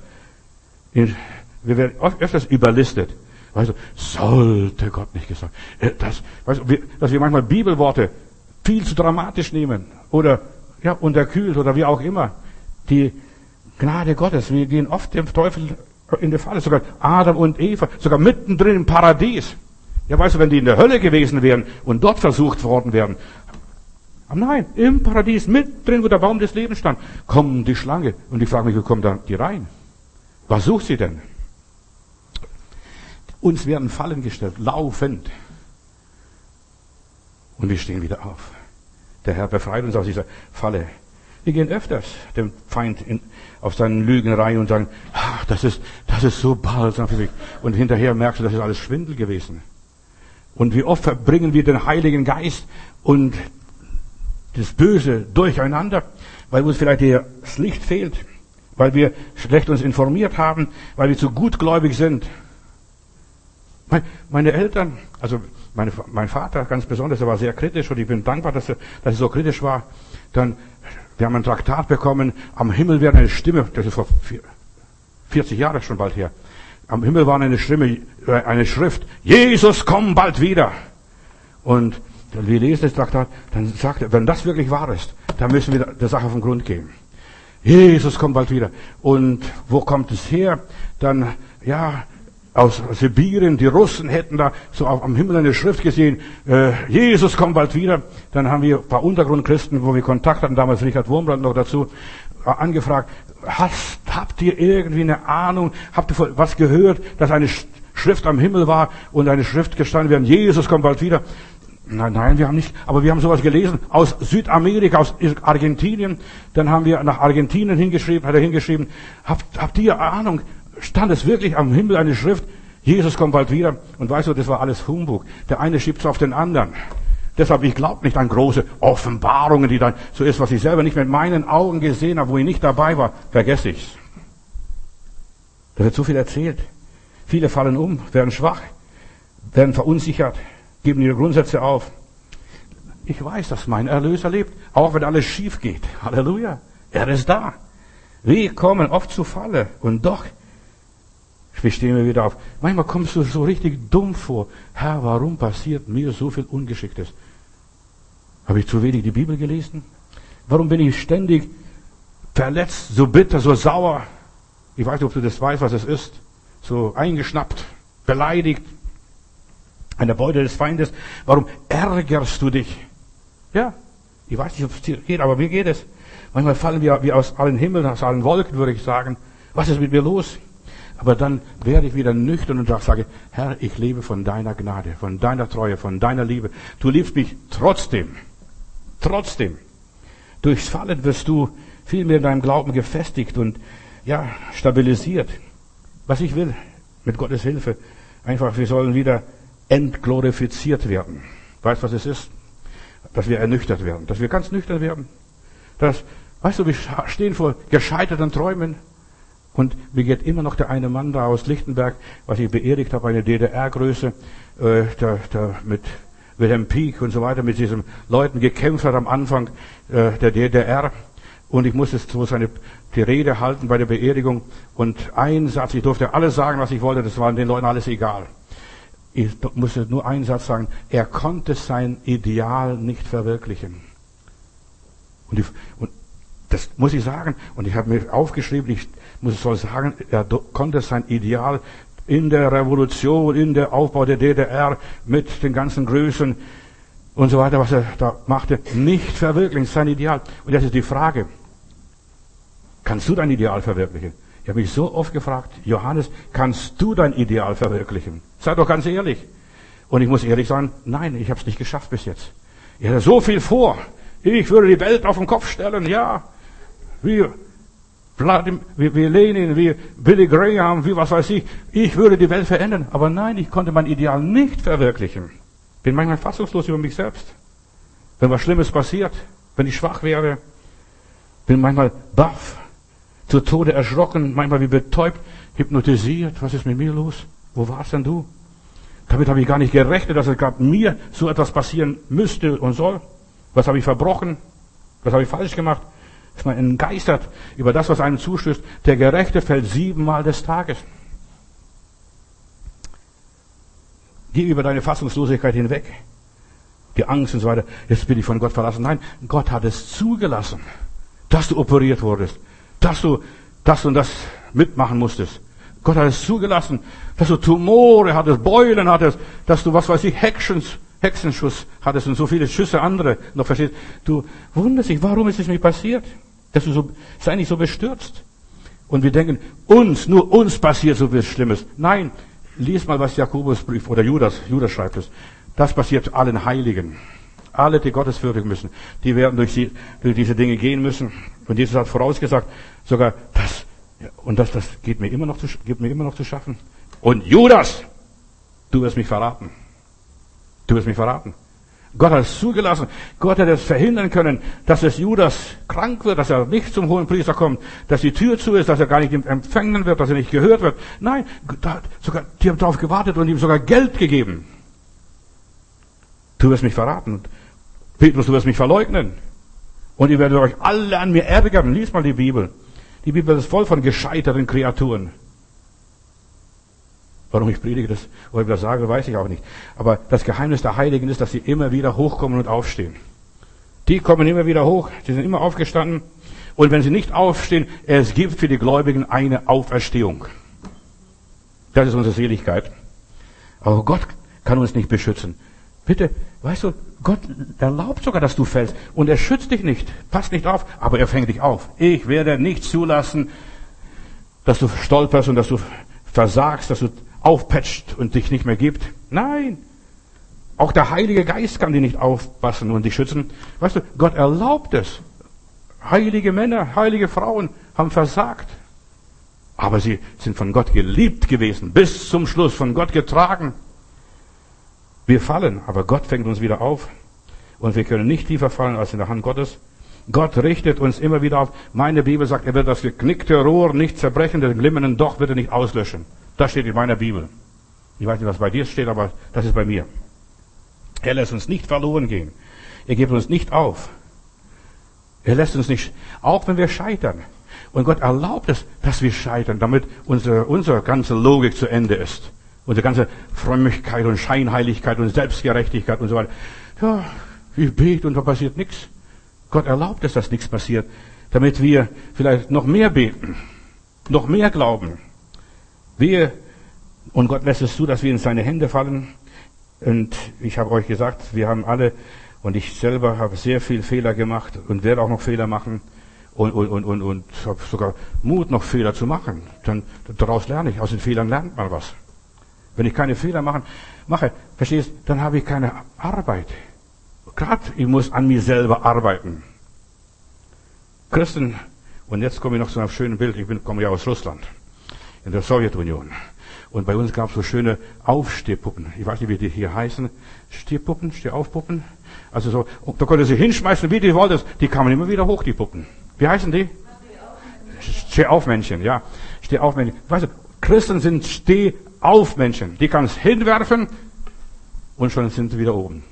Speaker 1: überlistet. Weißt du, sollte Gott nicht gesagt. Dass wir manchmal Bibelworte viel zu dramatisch nehmen. Oder, ja, unterkühlt oder wie auch immer. Die Gnade Gottes. Wir gehen oft dem Teufel in die Falle. Sogar Adam und Eva. Sogar mittendrin im Paradies. Ja, weißt du, wenn die in der Hölle gewesen wären und dort versucht worden wären. Aber nein, im Paradies, mittendrin, wo der Baum des Lebens stand, kommen die Schlange. Und ich frage mich, wie kommen da die rein? Was sucht sie denn? Uns werden Fallen gestellt, laufend. Und wir stehen wieder auf. Der Herr befreit uns aus dieser Falle. Wir gehen öfters dem Feind auf seinen Lügen rein und sagen, das ist so balsam für mich. Und hinterher merkst du, das ist alles Schwindel gewesen. Und wie oft verbringen wir den Heiligen Geist und das Böse durcheinander. weil uns vielleicht das Licht fehlt, weil wir schlecht uns informiert haben, weil wir zu gutgläubig sind. Meine Eltern, also mein Vater ganz besonders, er war sehr kritisch und ich bin dankbar, dass er so kritisch war. Wir haben ein Traktat bekommen, am Himmel wäre eine Stimme, das ist vor 40 Jahren schon bald her. Am Himmel war eine Stimme, eine Schrift, Jesus, komm bald wieder. Und wir lesen das Traktat, dann sagt er, wenn das wirklich wahr ist, dann müssen wir der Sache auf den Grund gehen. Jesus kommt bald wieder. Und wo kommt es her? Dann, aus Sibirien, die Russen hätten da so am Himmel eine Schrift gesehen, Jesus kommt bald wieder. Dann haben wir ein paar Untergrundchristen, wo wir Kontakt hatten, damals Richard Wurmbrand noch dazu, angefragt, habt ihr irgendwie eine Ahnung, habt ihr was gehört, dass eine Schrift am Himmel war und eine Schrift gestanden werden, Jesus kommt bald wieder? Nein, wir haben nicht, aber wir haben sowas gelesen aus Südamerika, aus Argentinien. Dann haben wir nach Argentinien hingeschrieben, habt ihr Ahnung, stand es wirklich am Himmel eine Schrift, Jesus kommt bald wieder? Und weißt du, das war alles Humbug. Der eine schiebt es auf den anderen. Deshalb, ich glaube nicht an große Offenbarungen, die dann so ist, was ich selber nicht mit meinen Augen gesehen habe, wo ich nicht dabei war, vergesse ich's. Da wird so viel erzählt. Viele fallen um, werden schwach, werden verunsichert, geben ihre Grundsätze auf. Ich weiß, dass mein Erlöser lebt, auch wenn alles schief geht. Halleluja. Er ist da. Wir kommen oft zu Falle und doch stehen wir wieder auf. Manchmal kommst du so richtig dumm vor. Herr, warum passiert mir so viel Ungeschicktes? Habe ich zu wenig die Bibel gelesen? Warum bin ich ständig verletzt, so bitter, so sauer? Ich weiß nicht, ob du das weißt, was es ist. So eingeschnappt, beleidigt. Eine Beute des Feindes. Warum ärgerst du dich? Ja, ich weiß nicht, ob es dir geht, aber mir geht es. Manchmal fallen wir wie aus allen Himmeln, aus allen Wolken, würde ich sagen. Was ist mit mir los? Aber dann werde ich wieder nüchtern und sage, Herr, ich lebe von deiner Gnade, von deiner Treue, von deiner Liebe. Du liebst mich trotzdem. Trotzdem. Durchs Fallen wirst du viel mehr in deinem Glauben gefestigt und stabilisiert. Was ich will, mit Gottes Hilfe, einfach, wir sollen wieder entglorifiziert werden. Weißt du, was es ist? Dass wir ernüchtert werden, dass wir ganz nüchtern werden. Weißt du, wir stehen vor gescheiterten Träumen. Und mir geht immer noch der eine Mann da aus Lichtenberg, was ich beerdigt habe, eine DDR-Größe, der mit Wilhelm Pieck und so weiter, mit diesen Leuten gekämpft hat am Anfang der DDR. Und ich musste die Rede halten bei der Beerdigung. Und ein Satz, ich durfte alles sagen, was ich wollte, das war den Leuten alles egal. Ich musste nur einen Satz sagen, er konnte sein Ideal nicht verwirklichen. Und das muss ich sagen, und ich habe mir aufgeschrieben, soll sagen, er konnte sein Ideal in der Revolution, in der Aufbau der DDR mit den ganzen Größen und so weiter, was er da machte, nicht verwirklichen, sein Ideal. Und jetzt ist die Frage, kannst du dein Ideal verwirklichen? Ich habe mich so oft gefragt, Johannes, kannst du dein Ideal verwirklichen? Sei doch ganz ehrlich. Und ich muss ehrlich sagen, nein, ich habe es nicht geschafft bis jetzt. Ich hatte so viel vor. Ich würde die Welt auf den Kopf stellen, ja. Wie Lenin, wie Billy Graham, wie was weiß ich. Ich würde die Welt verändern. Aber nein, ich konnte mein Ideal nicht verwirklichen. Bin manchmal fassungslos über mich selbst. Wenn was Schlimmes passiert, wenn ich schwach wäre, bin manchmal baff, zu Tode erschrocken, manchmal wie betäubt, hypnotisiert. Was ist mit mir los? Wo warst denn du? Damit habe ich gar nicht gerechnet, dass es gerade mir so etwas passieren müsste und soll. Was habe ich verbrochen? Was habe ich falsch gemacht? Ist man entgeistert über das, was einem zustößt. Der Gerechte fällt 7-mal des Tages. Geh über deine Fassungslosigkeit hinweg. Die Angst und so weiter. Jetzt bin ich von Gott verlassen. Nein, Gott hat es zugelassen, dass du operiert wurdest. Dass du das und das mitmachen musstest. Gott hat es zugelassen, dass du Tumore hattest, Beulen hattest, dass du, was weiß ich, Hexenschuss hattest und so viele Schüsse andere noch verstehst. Du wunderst dich, warum ist es mir passiert? Sei nicht so bestürzt. Und wir denken, nur uns passiert so viel Schlimmes. Nein, lies mal, was Jakobusbrief oder Judas schreibt es. Das passiert allen Heiligen. Alle, die Gottes fürchten müssen, die werden durch diese Dinge gehen müssen. Und Jesus hat vorausgesagt, sogar das gibt mir immer noch zu schaffen. Und Judas, du wirst mich verraten. Du wirst mich verraten. Gott hat es zugelassen. Gott hätte es verhindern können, dass es Judas krank wird, dass er nicht zum hohen Priester kommt, dass die Tür zu ist, dass er gar nicht empfangen wird, dass er nicht gehört wird. Nein, die haben darauf gewartet und ihm sogar Geld gegeben. Du wirst mich verraten. Petrus, du wirst mich verleugnen. Und ihr werdet euch alle an mir ärgern. Lies mal die Bibel. Die Bibel ist voll von gescheiterten Kreaturen. Warum ich predige das oder das sage, weiß ich auch nicht. Aber das Geheimnis der Heiligen ist, dass sie immer wieder hochkommen und aufstehen. Die kommen immer wieder hoch, sie sind immer aufgestanden. Und wenn sie nicht aufstehen, es gibt für die Gläubigen eine Auferstehung. Das ist unsere Seligkeit. Aber Gott kann uns nicht beschützen. Bitte, weißt du, Gott erlaubt sogar, dass du fällst. Und er schützt dich nicht. Passt nicht auf, aber er fängt dich auf. Ich werde nicht zulassen, dass du stolperst und dass du versagst, dass du aufpetscht und dich nicht mehr gibt. Nein. Auch der Heilige Geist kann dich nicht aufpassen und dich schützen. Weißt du, Gott erlaubt es. Heilige Männer, heilige Frauen haben versagt. Aber sie sind von Gott geliebt gewesen. Bis zum Schluss von Gott getragen. Wir fallen, aber Gott fängt uns wieder auf. Und wir können nicht tiefer fallen als in der Hand Gottes. Gott richtet uns immer wieder auf. Meine Bibel sagt, er wird das geknickte Rohr nicht zerbrechen, den glimmenden Docht wird er nicht auslöschen. Das steht in meiner Bibel. Ich weiß nicht, was bei dir steht, aber das ist bei mir. Er lässt uns nicht verloren gehen. Er gibt uns nicht auf. Er lässt uns nicht, auch wenn wir scheitern. Und Gott erlaubt es, dass wir scheitern, damit unsere ganze Logik zu Ende ist. Unsere ganze Frömmigkeit und Scheinheiligkeit und Selbstgerechtigkeit und so weiter. Ja, ich bete und da passiert nichts. Gott erlaubt es, dass nichts passiert, damit wir vielleicht noch mehr beten, noch mehr glauben. Und Gott lässt es zu, dass wir in seine Hände fallen. Und ich habe euch gesagt, wir haben alle, und ich selber habe sehr viel Fehler gemacht und werde auch noch Fehler machen und habe sogar Mut, noch Fehler zu machen. Dann daraus lerne ich. Aus den Fehlern lernt man was. Wenn ich keine Fehler mache, verstehst, dann habe ich keine Arbeit. Gerade ich muss an mir selber arbeiten. Christen, und jetzt komme ich noch zu einem schönen Bild. Komme ja aus Russland, in der Sowjetunion. Und bei uns gab es so schöne Aufstehpuppen. Ich weiß nicht, wie die hier heißen. Stehpuppen, Stehaufpuppen. Also so, da konnte sie hinschmeißen, wie die wolltest. Die kamen immer wieder hoch, die Puppen. Wie heißen die? Stehaufmännchen, ja. Stehaufmännchen. Weißt du, Christen sind Stehaufmännchen. Die kannst hinwerfen und schon sind sie wieder oben.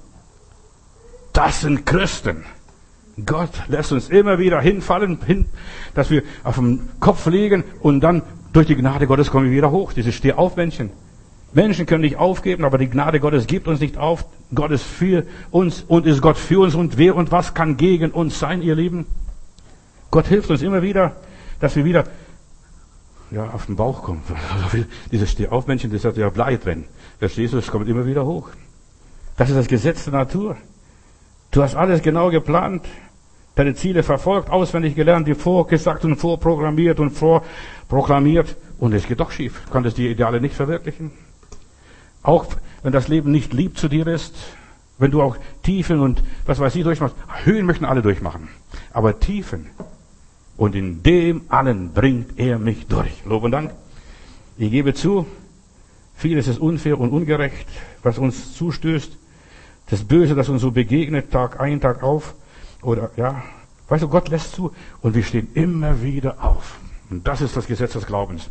Speaker 1: Das sind Christen. Gott lässt uns immer wieder hinfallen, dass wir auf dem Kopf liegen und dann durch die Gnade Gottes kommen wir wieder hoch. Diese Stehaufmännchen. Menschen können nicht aufgeben, aber die Gnade Gottes gibt uns nicht auf. Gott ist für uns und ist Gott für uns und wer und was kann gegen uns sein, ihr Lieben? Gott hilft uns immer wieder, dass wir wieder auf den Bauch kommen. Dieses Stehaufmännchen, das hat ja Blei drin. Verstehst du, es kommt immer wieder hoch. Das ist das Gesetz der Natur. Du hast alles genau geplant, deine Ziele verfolgt, auswendig gelernt, die vorgesagt und vorprogrammiert und vorproklamiert. Und es geht doch schief. Du konntest die Ideale nicht verwirklichen. Auch wenn das Leben nicht lieb zu dir ist, wenn du auch Tiefen und was weiß ich durchmachst. Höhen möchten alle durchmachen. Aber Tiefen. Und in dem allen bringt er mich durch. Lob und Dank. Ich gebe zu, vieles ist unfair und ungerecht, was uns zustößt. Das Böse, das uns so begegnet, Tag ein, Tag auf. Oder, weißt du, Gott lässt zu und wir stehen immer wieder auf. Und das ist das Gesetz des Glaubens.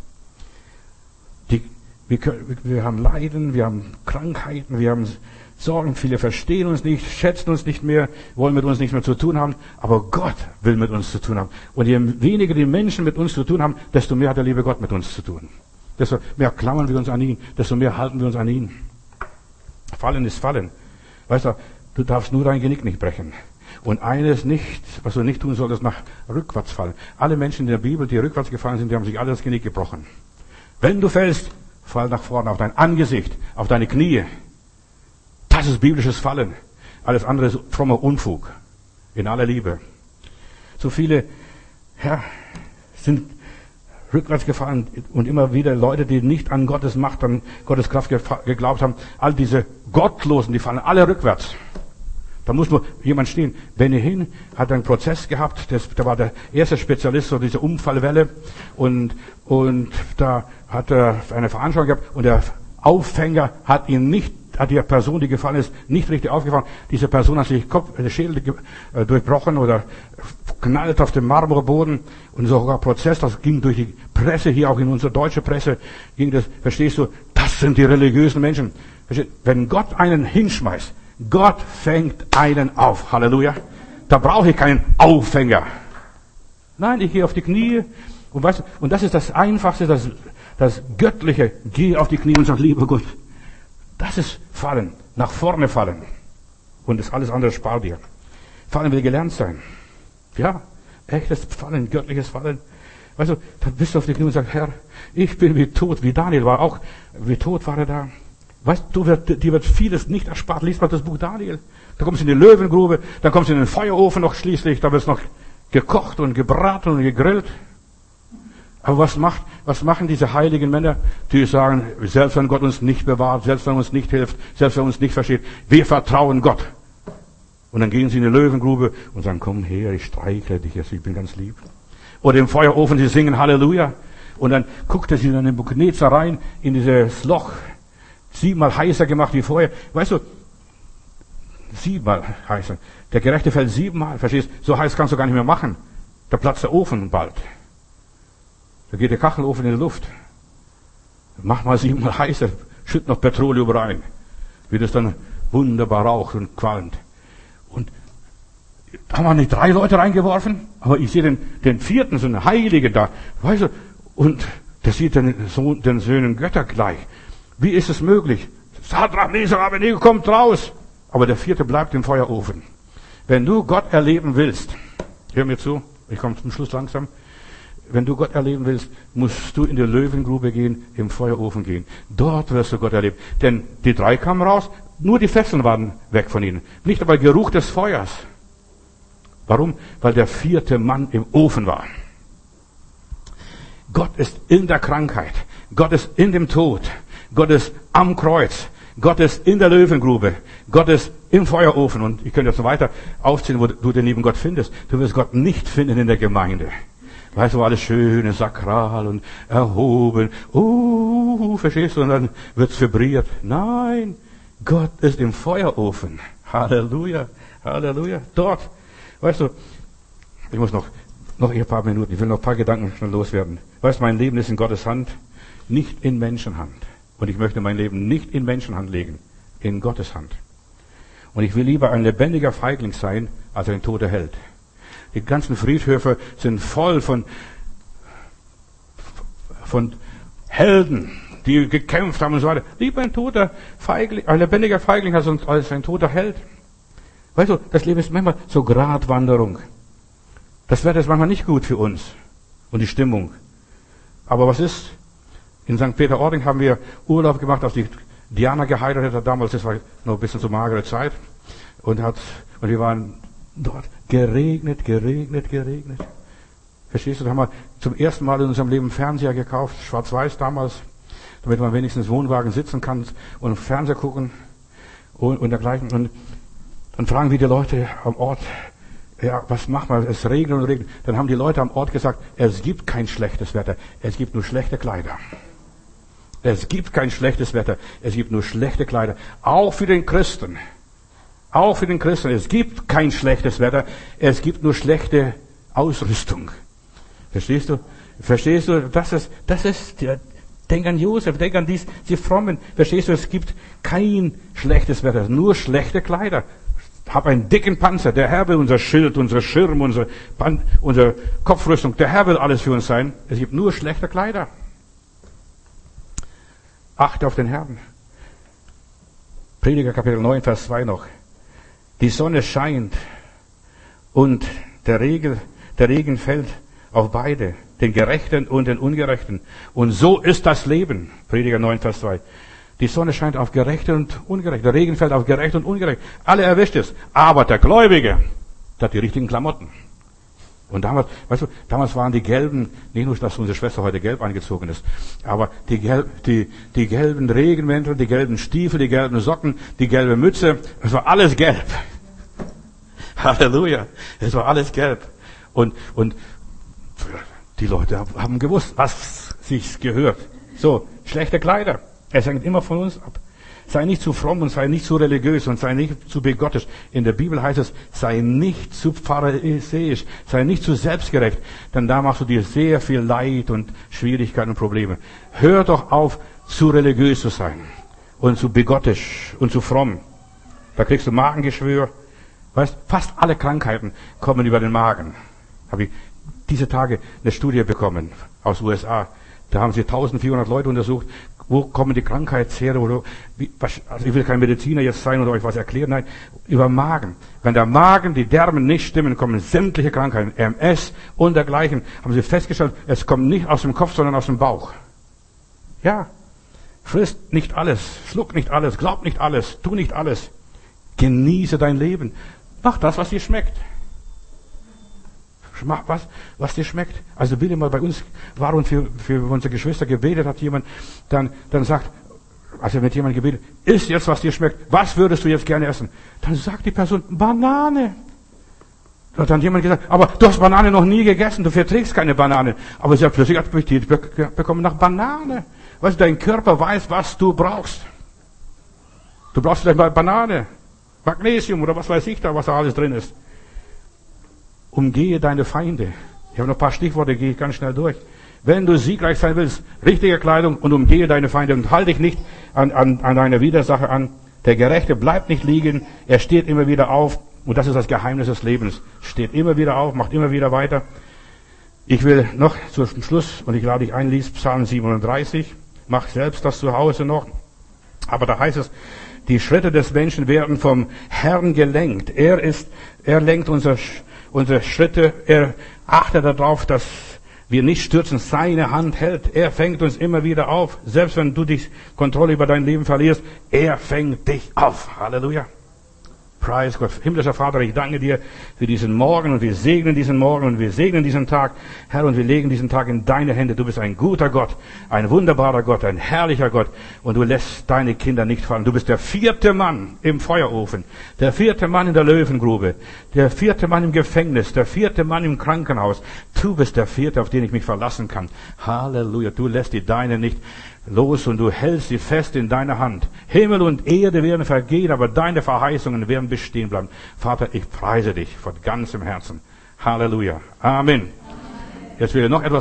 Speaker 1: Wir haben Leiden, wir haben Krankheiten, wir haben Sorgen, viele verstehen uns nicht, schätzen uns nicht mehr, wollen mit uns nichts mehr zu tun haben, aber Gott will mit uns zu tun haben. Und je weniger die Menschen mit uns zu tun haben, desto mehr hat der liebe Gott mit uns zu tun. Desto mehr klammern wir uns an ihn, desto mehr halten wir uns an ihn. Fallen ist Fallen. Weißt du, du darfst nur dein Genick nicht brechen. Und eines nicht, was du nicht tun solltest, nach rückwärts fallen. Alle Menschen in der Bibel, die rückwärts gefallen sind, die haben sich alle das Genick gebrochen. Wenn du fällst, fall nach vorne, auf dein Angesicht, auf deine Knie. Das ist biblisches Fallen. Alles andere ist frommer Unfug. In aller Liebe. So viele, sind rückwärts gefallen und immer wieder Leute, die nicht an Gottes Macht, an Gottes Kraft geglaubt haben. All diese Gottlosen, die fallen alle rückwärts. Da muss nur jemand stehen. Benny Hinn hat einen Prozess gehabt, der war der erste Spezialist für diese Unfallwelle und da hat er eine Veranstaltung gehabt und der Aufhänger hat ihn nicht hat die Person, die gefallen ist, nicht richtig aufgefangen. Diese Person hat sich den Schädel durchbrochen oder knallt auf dem Marmorboden. Und sogar Prozess, das ging durch die Presse, hier auch in unsere deutsche Presse, ging das, verstehst du, das sind die religiösen Menschen. Wenn Gott einen hinschmeißt, Gott fängt einen auf. Halleluja. Da brauche ich keinen Auffänger. Nein, ich gehe auf die Knie. Und weißt du, und das ist das Einfachste, das Göttliche. Gehe auf die Knie und sag, lieber Gott, das ist Fallen. Nach vorne fallen. Und das alles andere spart dir. Fallen will gelernt sein. Ja, echtes Fallen, göttliches Fallen. Weißt du, dann bist du auf die Knie und sagst, Herr, ich bin wie tot, wie Daniel war auch, wie tot war er da. Weißt du, dir wird vieles nicht erspart. Lies mal das Buch Daniel. Da kommst du in die Löwengrube, dann kommst du in den Feuerofen noch schließlich, da wird noch gekocht und gebraten und gegrillt. Aber was machen diese heiligen Männer, die sagen, selbst wenn Gott uns nicht bewahrt, selbst wenn uns nicht hilft, selbst wenn uns nicht versteht, wir vertrauen Gott. Und dann gehen sie in die Löwengrube und sagen, komm her, ich streichle dich jetzt, ich bin ganz lieb. Oder im Feuerofen, sie singen Halleluja. Und dann guckt er sie in den Nebukadnezar rein, in dieses Loch, 7-mal heißer gemacht wie vorher. Weißt du, 7-mal heißer. Der Gerechte fällt 7-mal, verstehst? So heiß kannst du gar nicht mehr machen. Da platzt der Ofen bald. Da geht der Kachelofen in die Luft. Mach mal 7-mal heißer, schütt noch Petroleum rein. Wie das dann wunderbar raucht und qualmt. Und da haben wir nicht 3 Leute reingeworfen, aber ich sehe den 4., so einen Heiligen da. Weißt du, und der sieht den Söhnen Götter gleich. Wie ist es möglich? Sadrach, Mesach, Abednego, kommt raus. Aber der 4. bleibt im Feuerofen. Wenn du Gott erleben willst, hör mir zu, ich komme zum Schluss langsam. Wenn du Gott erleben willst, musst du in die Löwengrube gehen, im Feuerofen gehen. Dort wirst du Gott erleben. Denn die 3 kamen raus, nur die Fesseln waren weg von ihnen. Nicht aber Geruch des Feuers. Warum? Weil der 4. Mann im Ofen war. Gott ist in der Krankheit. Gott ist in dem Tod. Gott ist am Kreuz. Gott ist in der Löwengrube. Gott ist im Feuerofen. Und ich könnte jetzt noch weiter aufzählen, wo du den lieben Gott findest. Du wirst Gott nicht finden in der Gemeinde. Weißt du, wo alles schön ist, sakral und erhoben. Verstehst du? Und dann wird's vibriert. Nein, Gott ist im Feuerofen. Halleluja, Halleluja. Dort. Weißt du, ich muss noch ein paar Minuten, ich will noch ein paar Gedanken schnell loswerden. Weißt du, mein Leben ist in Gottes Hand, nicht in Menschenhand. Und ich möchte mein Leben nicht in Menschenhand legen, in Gottes Hand. Und ich will lieber ein lebendiger Feigling sein, als ein toter Held. Die ganzen Friedhöfe sind voll von Helden, die gekämpft haben und so weiter. Lieber ein toter Feigling, ein lebendiger Feigling als ein toter Held. Weißt du, das Leben ist manchmal so Gratwanderung. Das Wetter ist manchmal nicht gut für uns und die Stimmung. Aber was ist? In St. Peter-Ording haben wir Urlaub gemacht, als die Diana geheiratet hat damals. Das war noch ein bisschen zu magere Zeit. Und wir waren dort geregnet. Verstehst du? Da haben wir zum ersten Mal in unserem Leben Fernseher gekauft, schwarz-weiß damals, damit man wenigstens im Wohnwagen sitzen kann und Fernseher gucken und dergleichen. Und dann fragen wir die Leute am Ort, ja, was macht man? Es regnet und regnet. Dann haben die Leute am Ort gesagt, es gibt kein schlechtes Wetter, es gibt nur schlechte Kleider. Es gibt kein schlechtes Wetter, es gibt nur schlechte Kleider. Auch für den Christen. Auch für den Christen. Es gibt kein schlechtes Wetter, es gibt nur schlechte Ausrüstung. Verstehst du? Verstehst du? Das ist, denk an Josef, denk an die Frommen. Verstehst du? Es gibt kein schlechtes Wetter, nur schlechte Kleider. Hab einen dicken Panzer. Der Herr will unser Schild, unser Schirm, unsere Kopfrüstung. Der Herr will alles für uns sein. Es gibt nur schlechte Kleider. Achte auf den Herrn. Prediger Kapitel 9, Vers 2 noch. Die Sonne scheint und der Regen fällt auf beide, den Gerechten und den Ungerechten. Und so ist das Leben. Prediger 9, Vers 2. Die Sonne scheint auf Gerechte und Ungerechte. Der Regen fällt auf Gerechte und Ungerechte. Alle erwischt es. Aber der Gläubige, der hat die richtigen Klamotten. Und damals, weißt du, damals waren die gelben, nicht nur, dass unsere Schwester heute gelb angezogen ist, aber die gelben Regenmäntel, die gelben Stiefel, die gelben Socken, die gelbe Mütze, es war alles gelb. Halleluja. Es war alles gelb. Und die Leute haben gewusst, was sich gehört. So, schlechte Kleider. Es hängt immer von uns ab. Sei nicht zu fromm und sei nicht zu religiös und sei nicht zu begottisch. In der Bibel heißt es, sei nicht zu pharisäisch, sei nicht zu selbstgerecht, denn da machst du dir sehr viel Leid und Schwierigkeiten und Probleme. Hör doch auf, zu religiös zu sein und zu begottisch und zu fromm. Da kriegst du Magengeschwür. Weißt, fast alle Krankheiten kommen über den Magen. Habe ich diese Tage eine Studie bekommen aus USA. Da haben sie 1400 Leute untersucht. Wo kommen die Krankheitsherde? Also ich will kein Mediziner jetzt sein oder euch was erklären. Nein, über Magen. Wenn der Magen, die Darmen nicht stimmen, kommen sämtliche Krankheiten, MS und dergleichen. Haben sie festgestellt, es kommt nicht aus dem Kopf, sondern aus dem Bauch. Ja, frisst nicht alles, schluck nicht alles, glaub nicht alles, tu nicht alles. Genieße dein Leben. Mach das, was dir schmeckt. Mach was dir schmeckt. Also bitte mal, bei uns war und für unsere Geschwister gebetet hat jemand, dann sagt, also mit jemandem gebetet, iss jetzt, was dir schmeckt. Was würdest du jetzt gerne essen? Dann sagt die Person, Banane. Da hat dann jemand gesagt, aber du hast Banane noch nie gegessen, du verträgst keine Banane. Aber sie hat plötzlich Appetit bekommen nach Banane. Weißt du, dein Körper weiß, was du brauchst. Du brauchst vielleicht mal Banane, Magnesium oder was weiß ich da, was da alles drin ist. Umgehe deine Feinde. Ich habe noch ein paar Stichworte, gehe ich ganz schnell durch. Wenn du siegreich sein willst, richtige Kleidung und umgehe deine Feinde und halte dich nicht an deine Widersacher an. Der Gerechte bleibt nicht liegen, er steht immer wieder auf. Und das ist das Geheimnis des Lebens. Steht immer wieder auf, macht immer wieder weiter. Ich will noch zum Schluss, und ich lade dich ein, lies Psalm 37. Mach selbst das zu Hause noch. Aber da heißt es, die Schritte des Menschen werden vom Herrn gelenkt. Er lenkt unsere Schritte, er achtet darauf, dass wir nicht stürzen. Seine Hand hält, er fängt uns immer wieder auf. Selbst wenn du die Kontrolle über dein Leben verlierst, er fängt dich auf. Halleluja. Preis Gott. Himmlischer Vater, ich danke dir für diesen Morgen und wir segnen diesen Morgen und wir segnen diesen Tag. Herr, und wir legen diesen Tag in deine Hände. Du bist ein guter Gott, ein wunderbarer Gott, ein herrlicher Gott und du lässt deine Kinder nicht fallen. Du bist der 4. Mann im Feuerofen, der 4. Mann in der Löwengrube, der 4. Mann im Gefängnis, der 4. Mann im Krankenhaus. Du bist der 4., auf den ich mich verlassen kann. Halleluja. Du lässt die Deine nicht los und du hältst sie fest in deiner Hand. Himmel und Erde werden vergehen, aber deine Verheißungen werden bestehen bleiben. Vater, ich preise dich von ganzem Herzen. Halleluja. Amen. Jetzt will ich noch etwas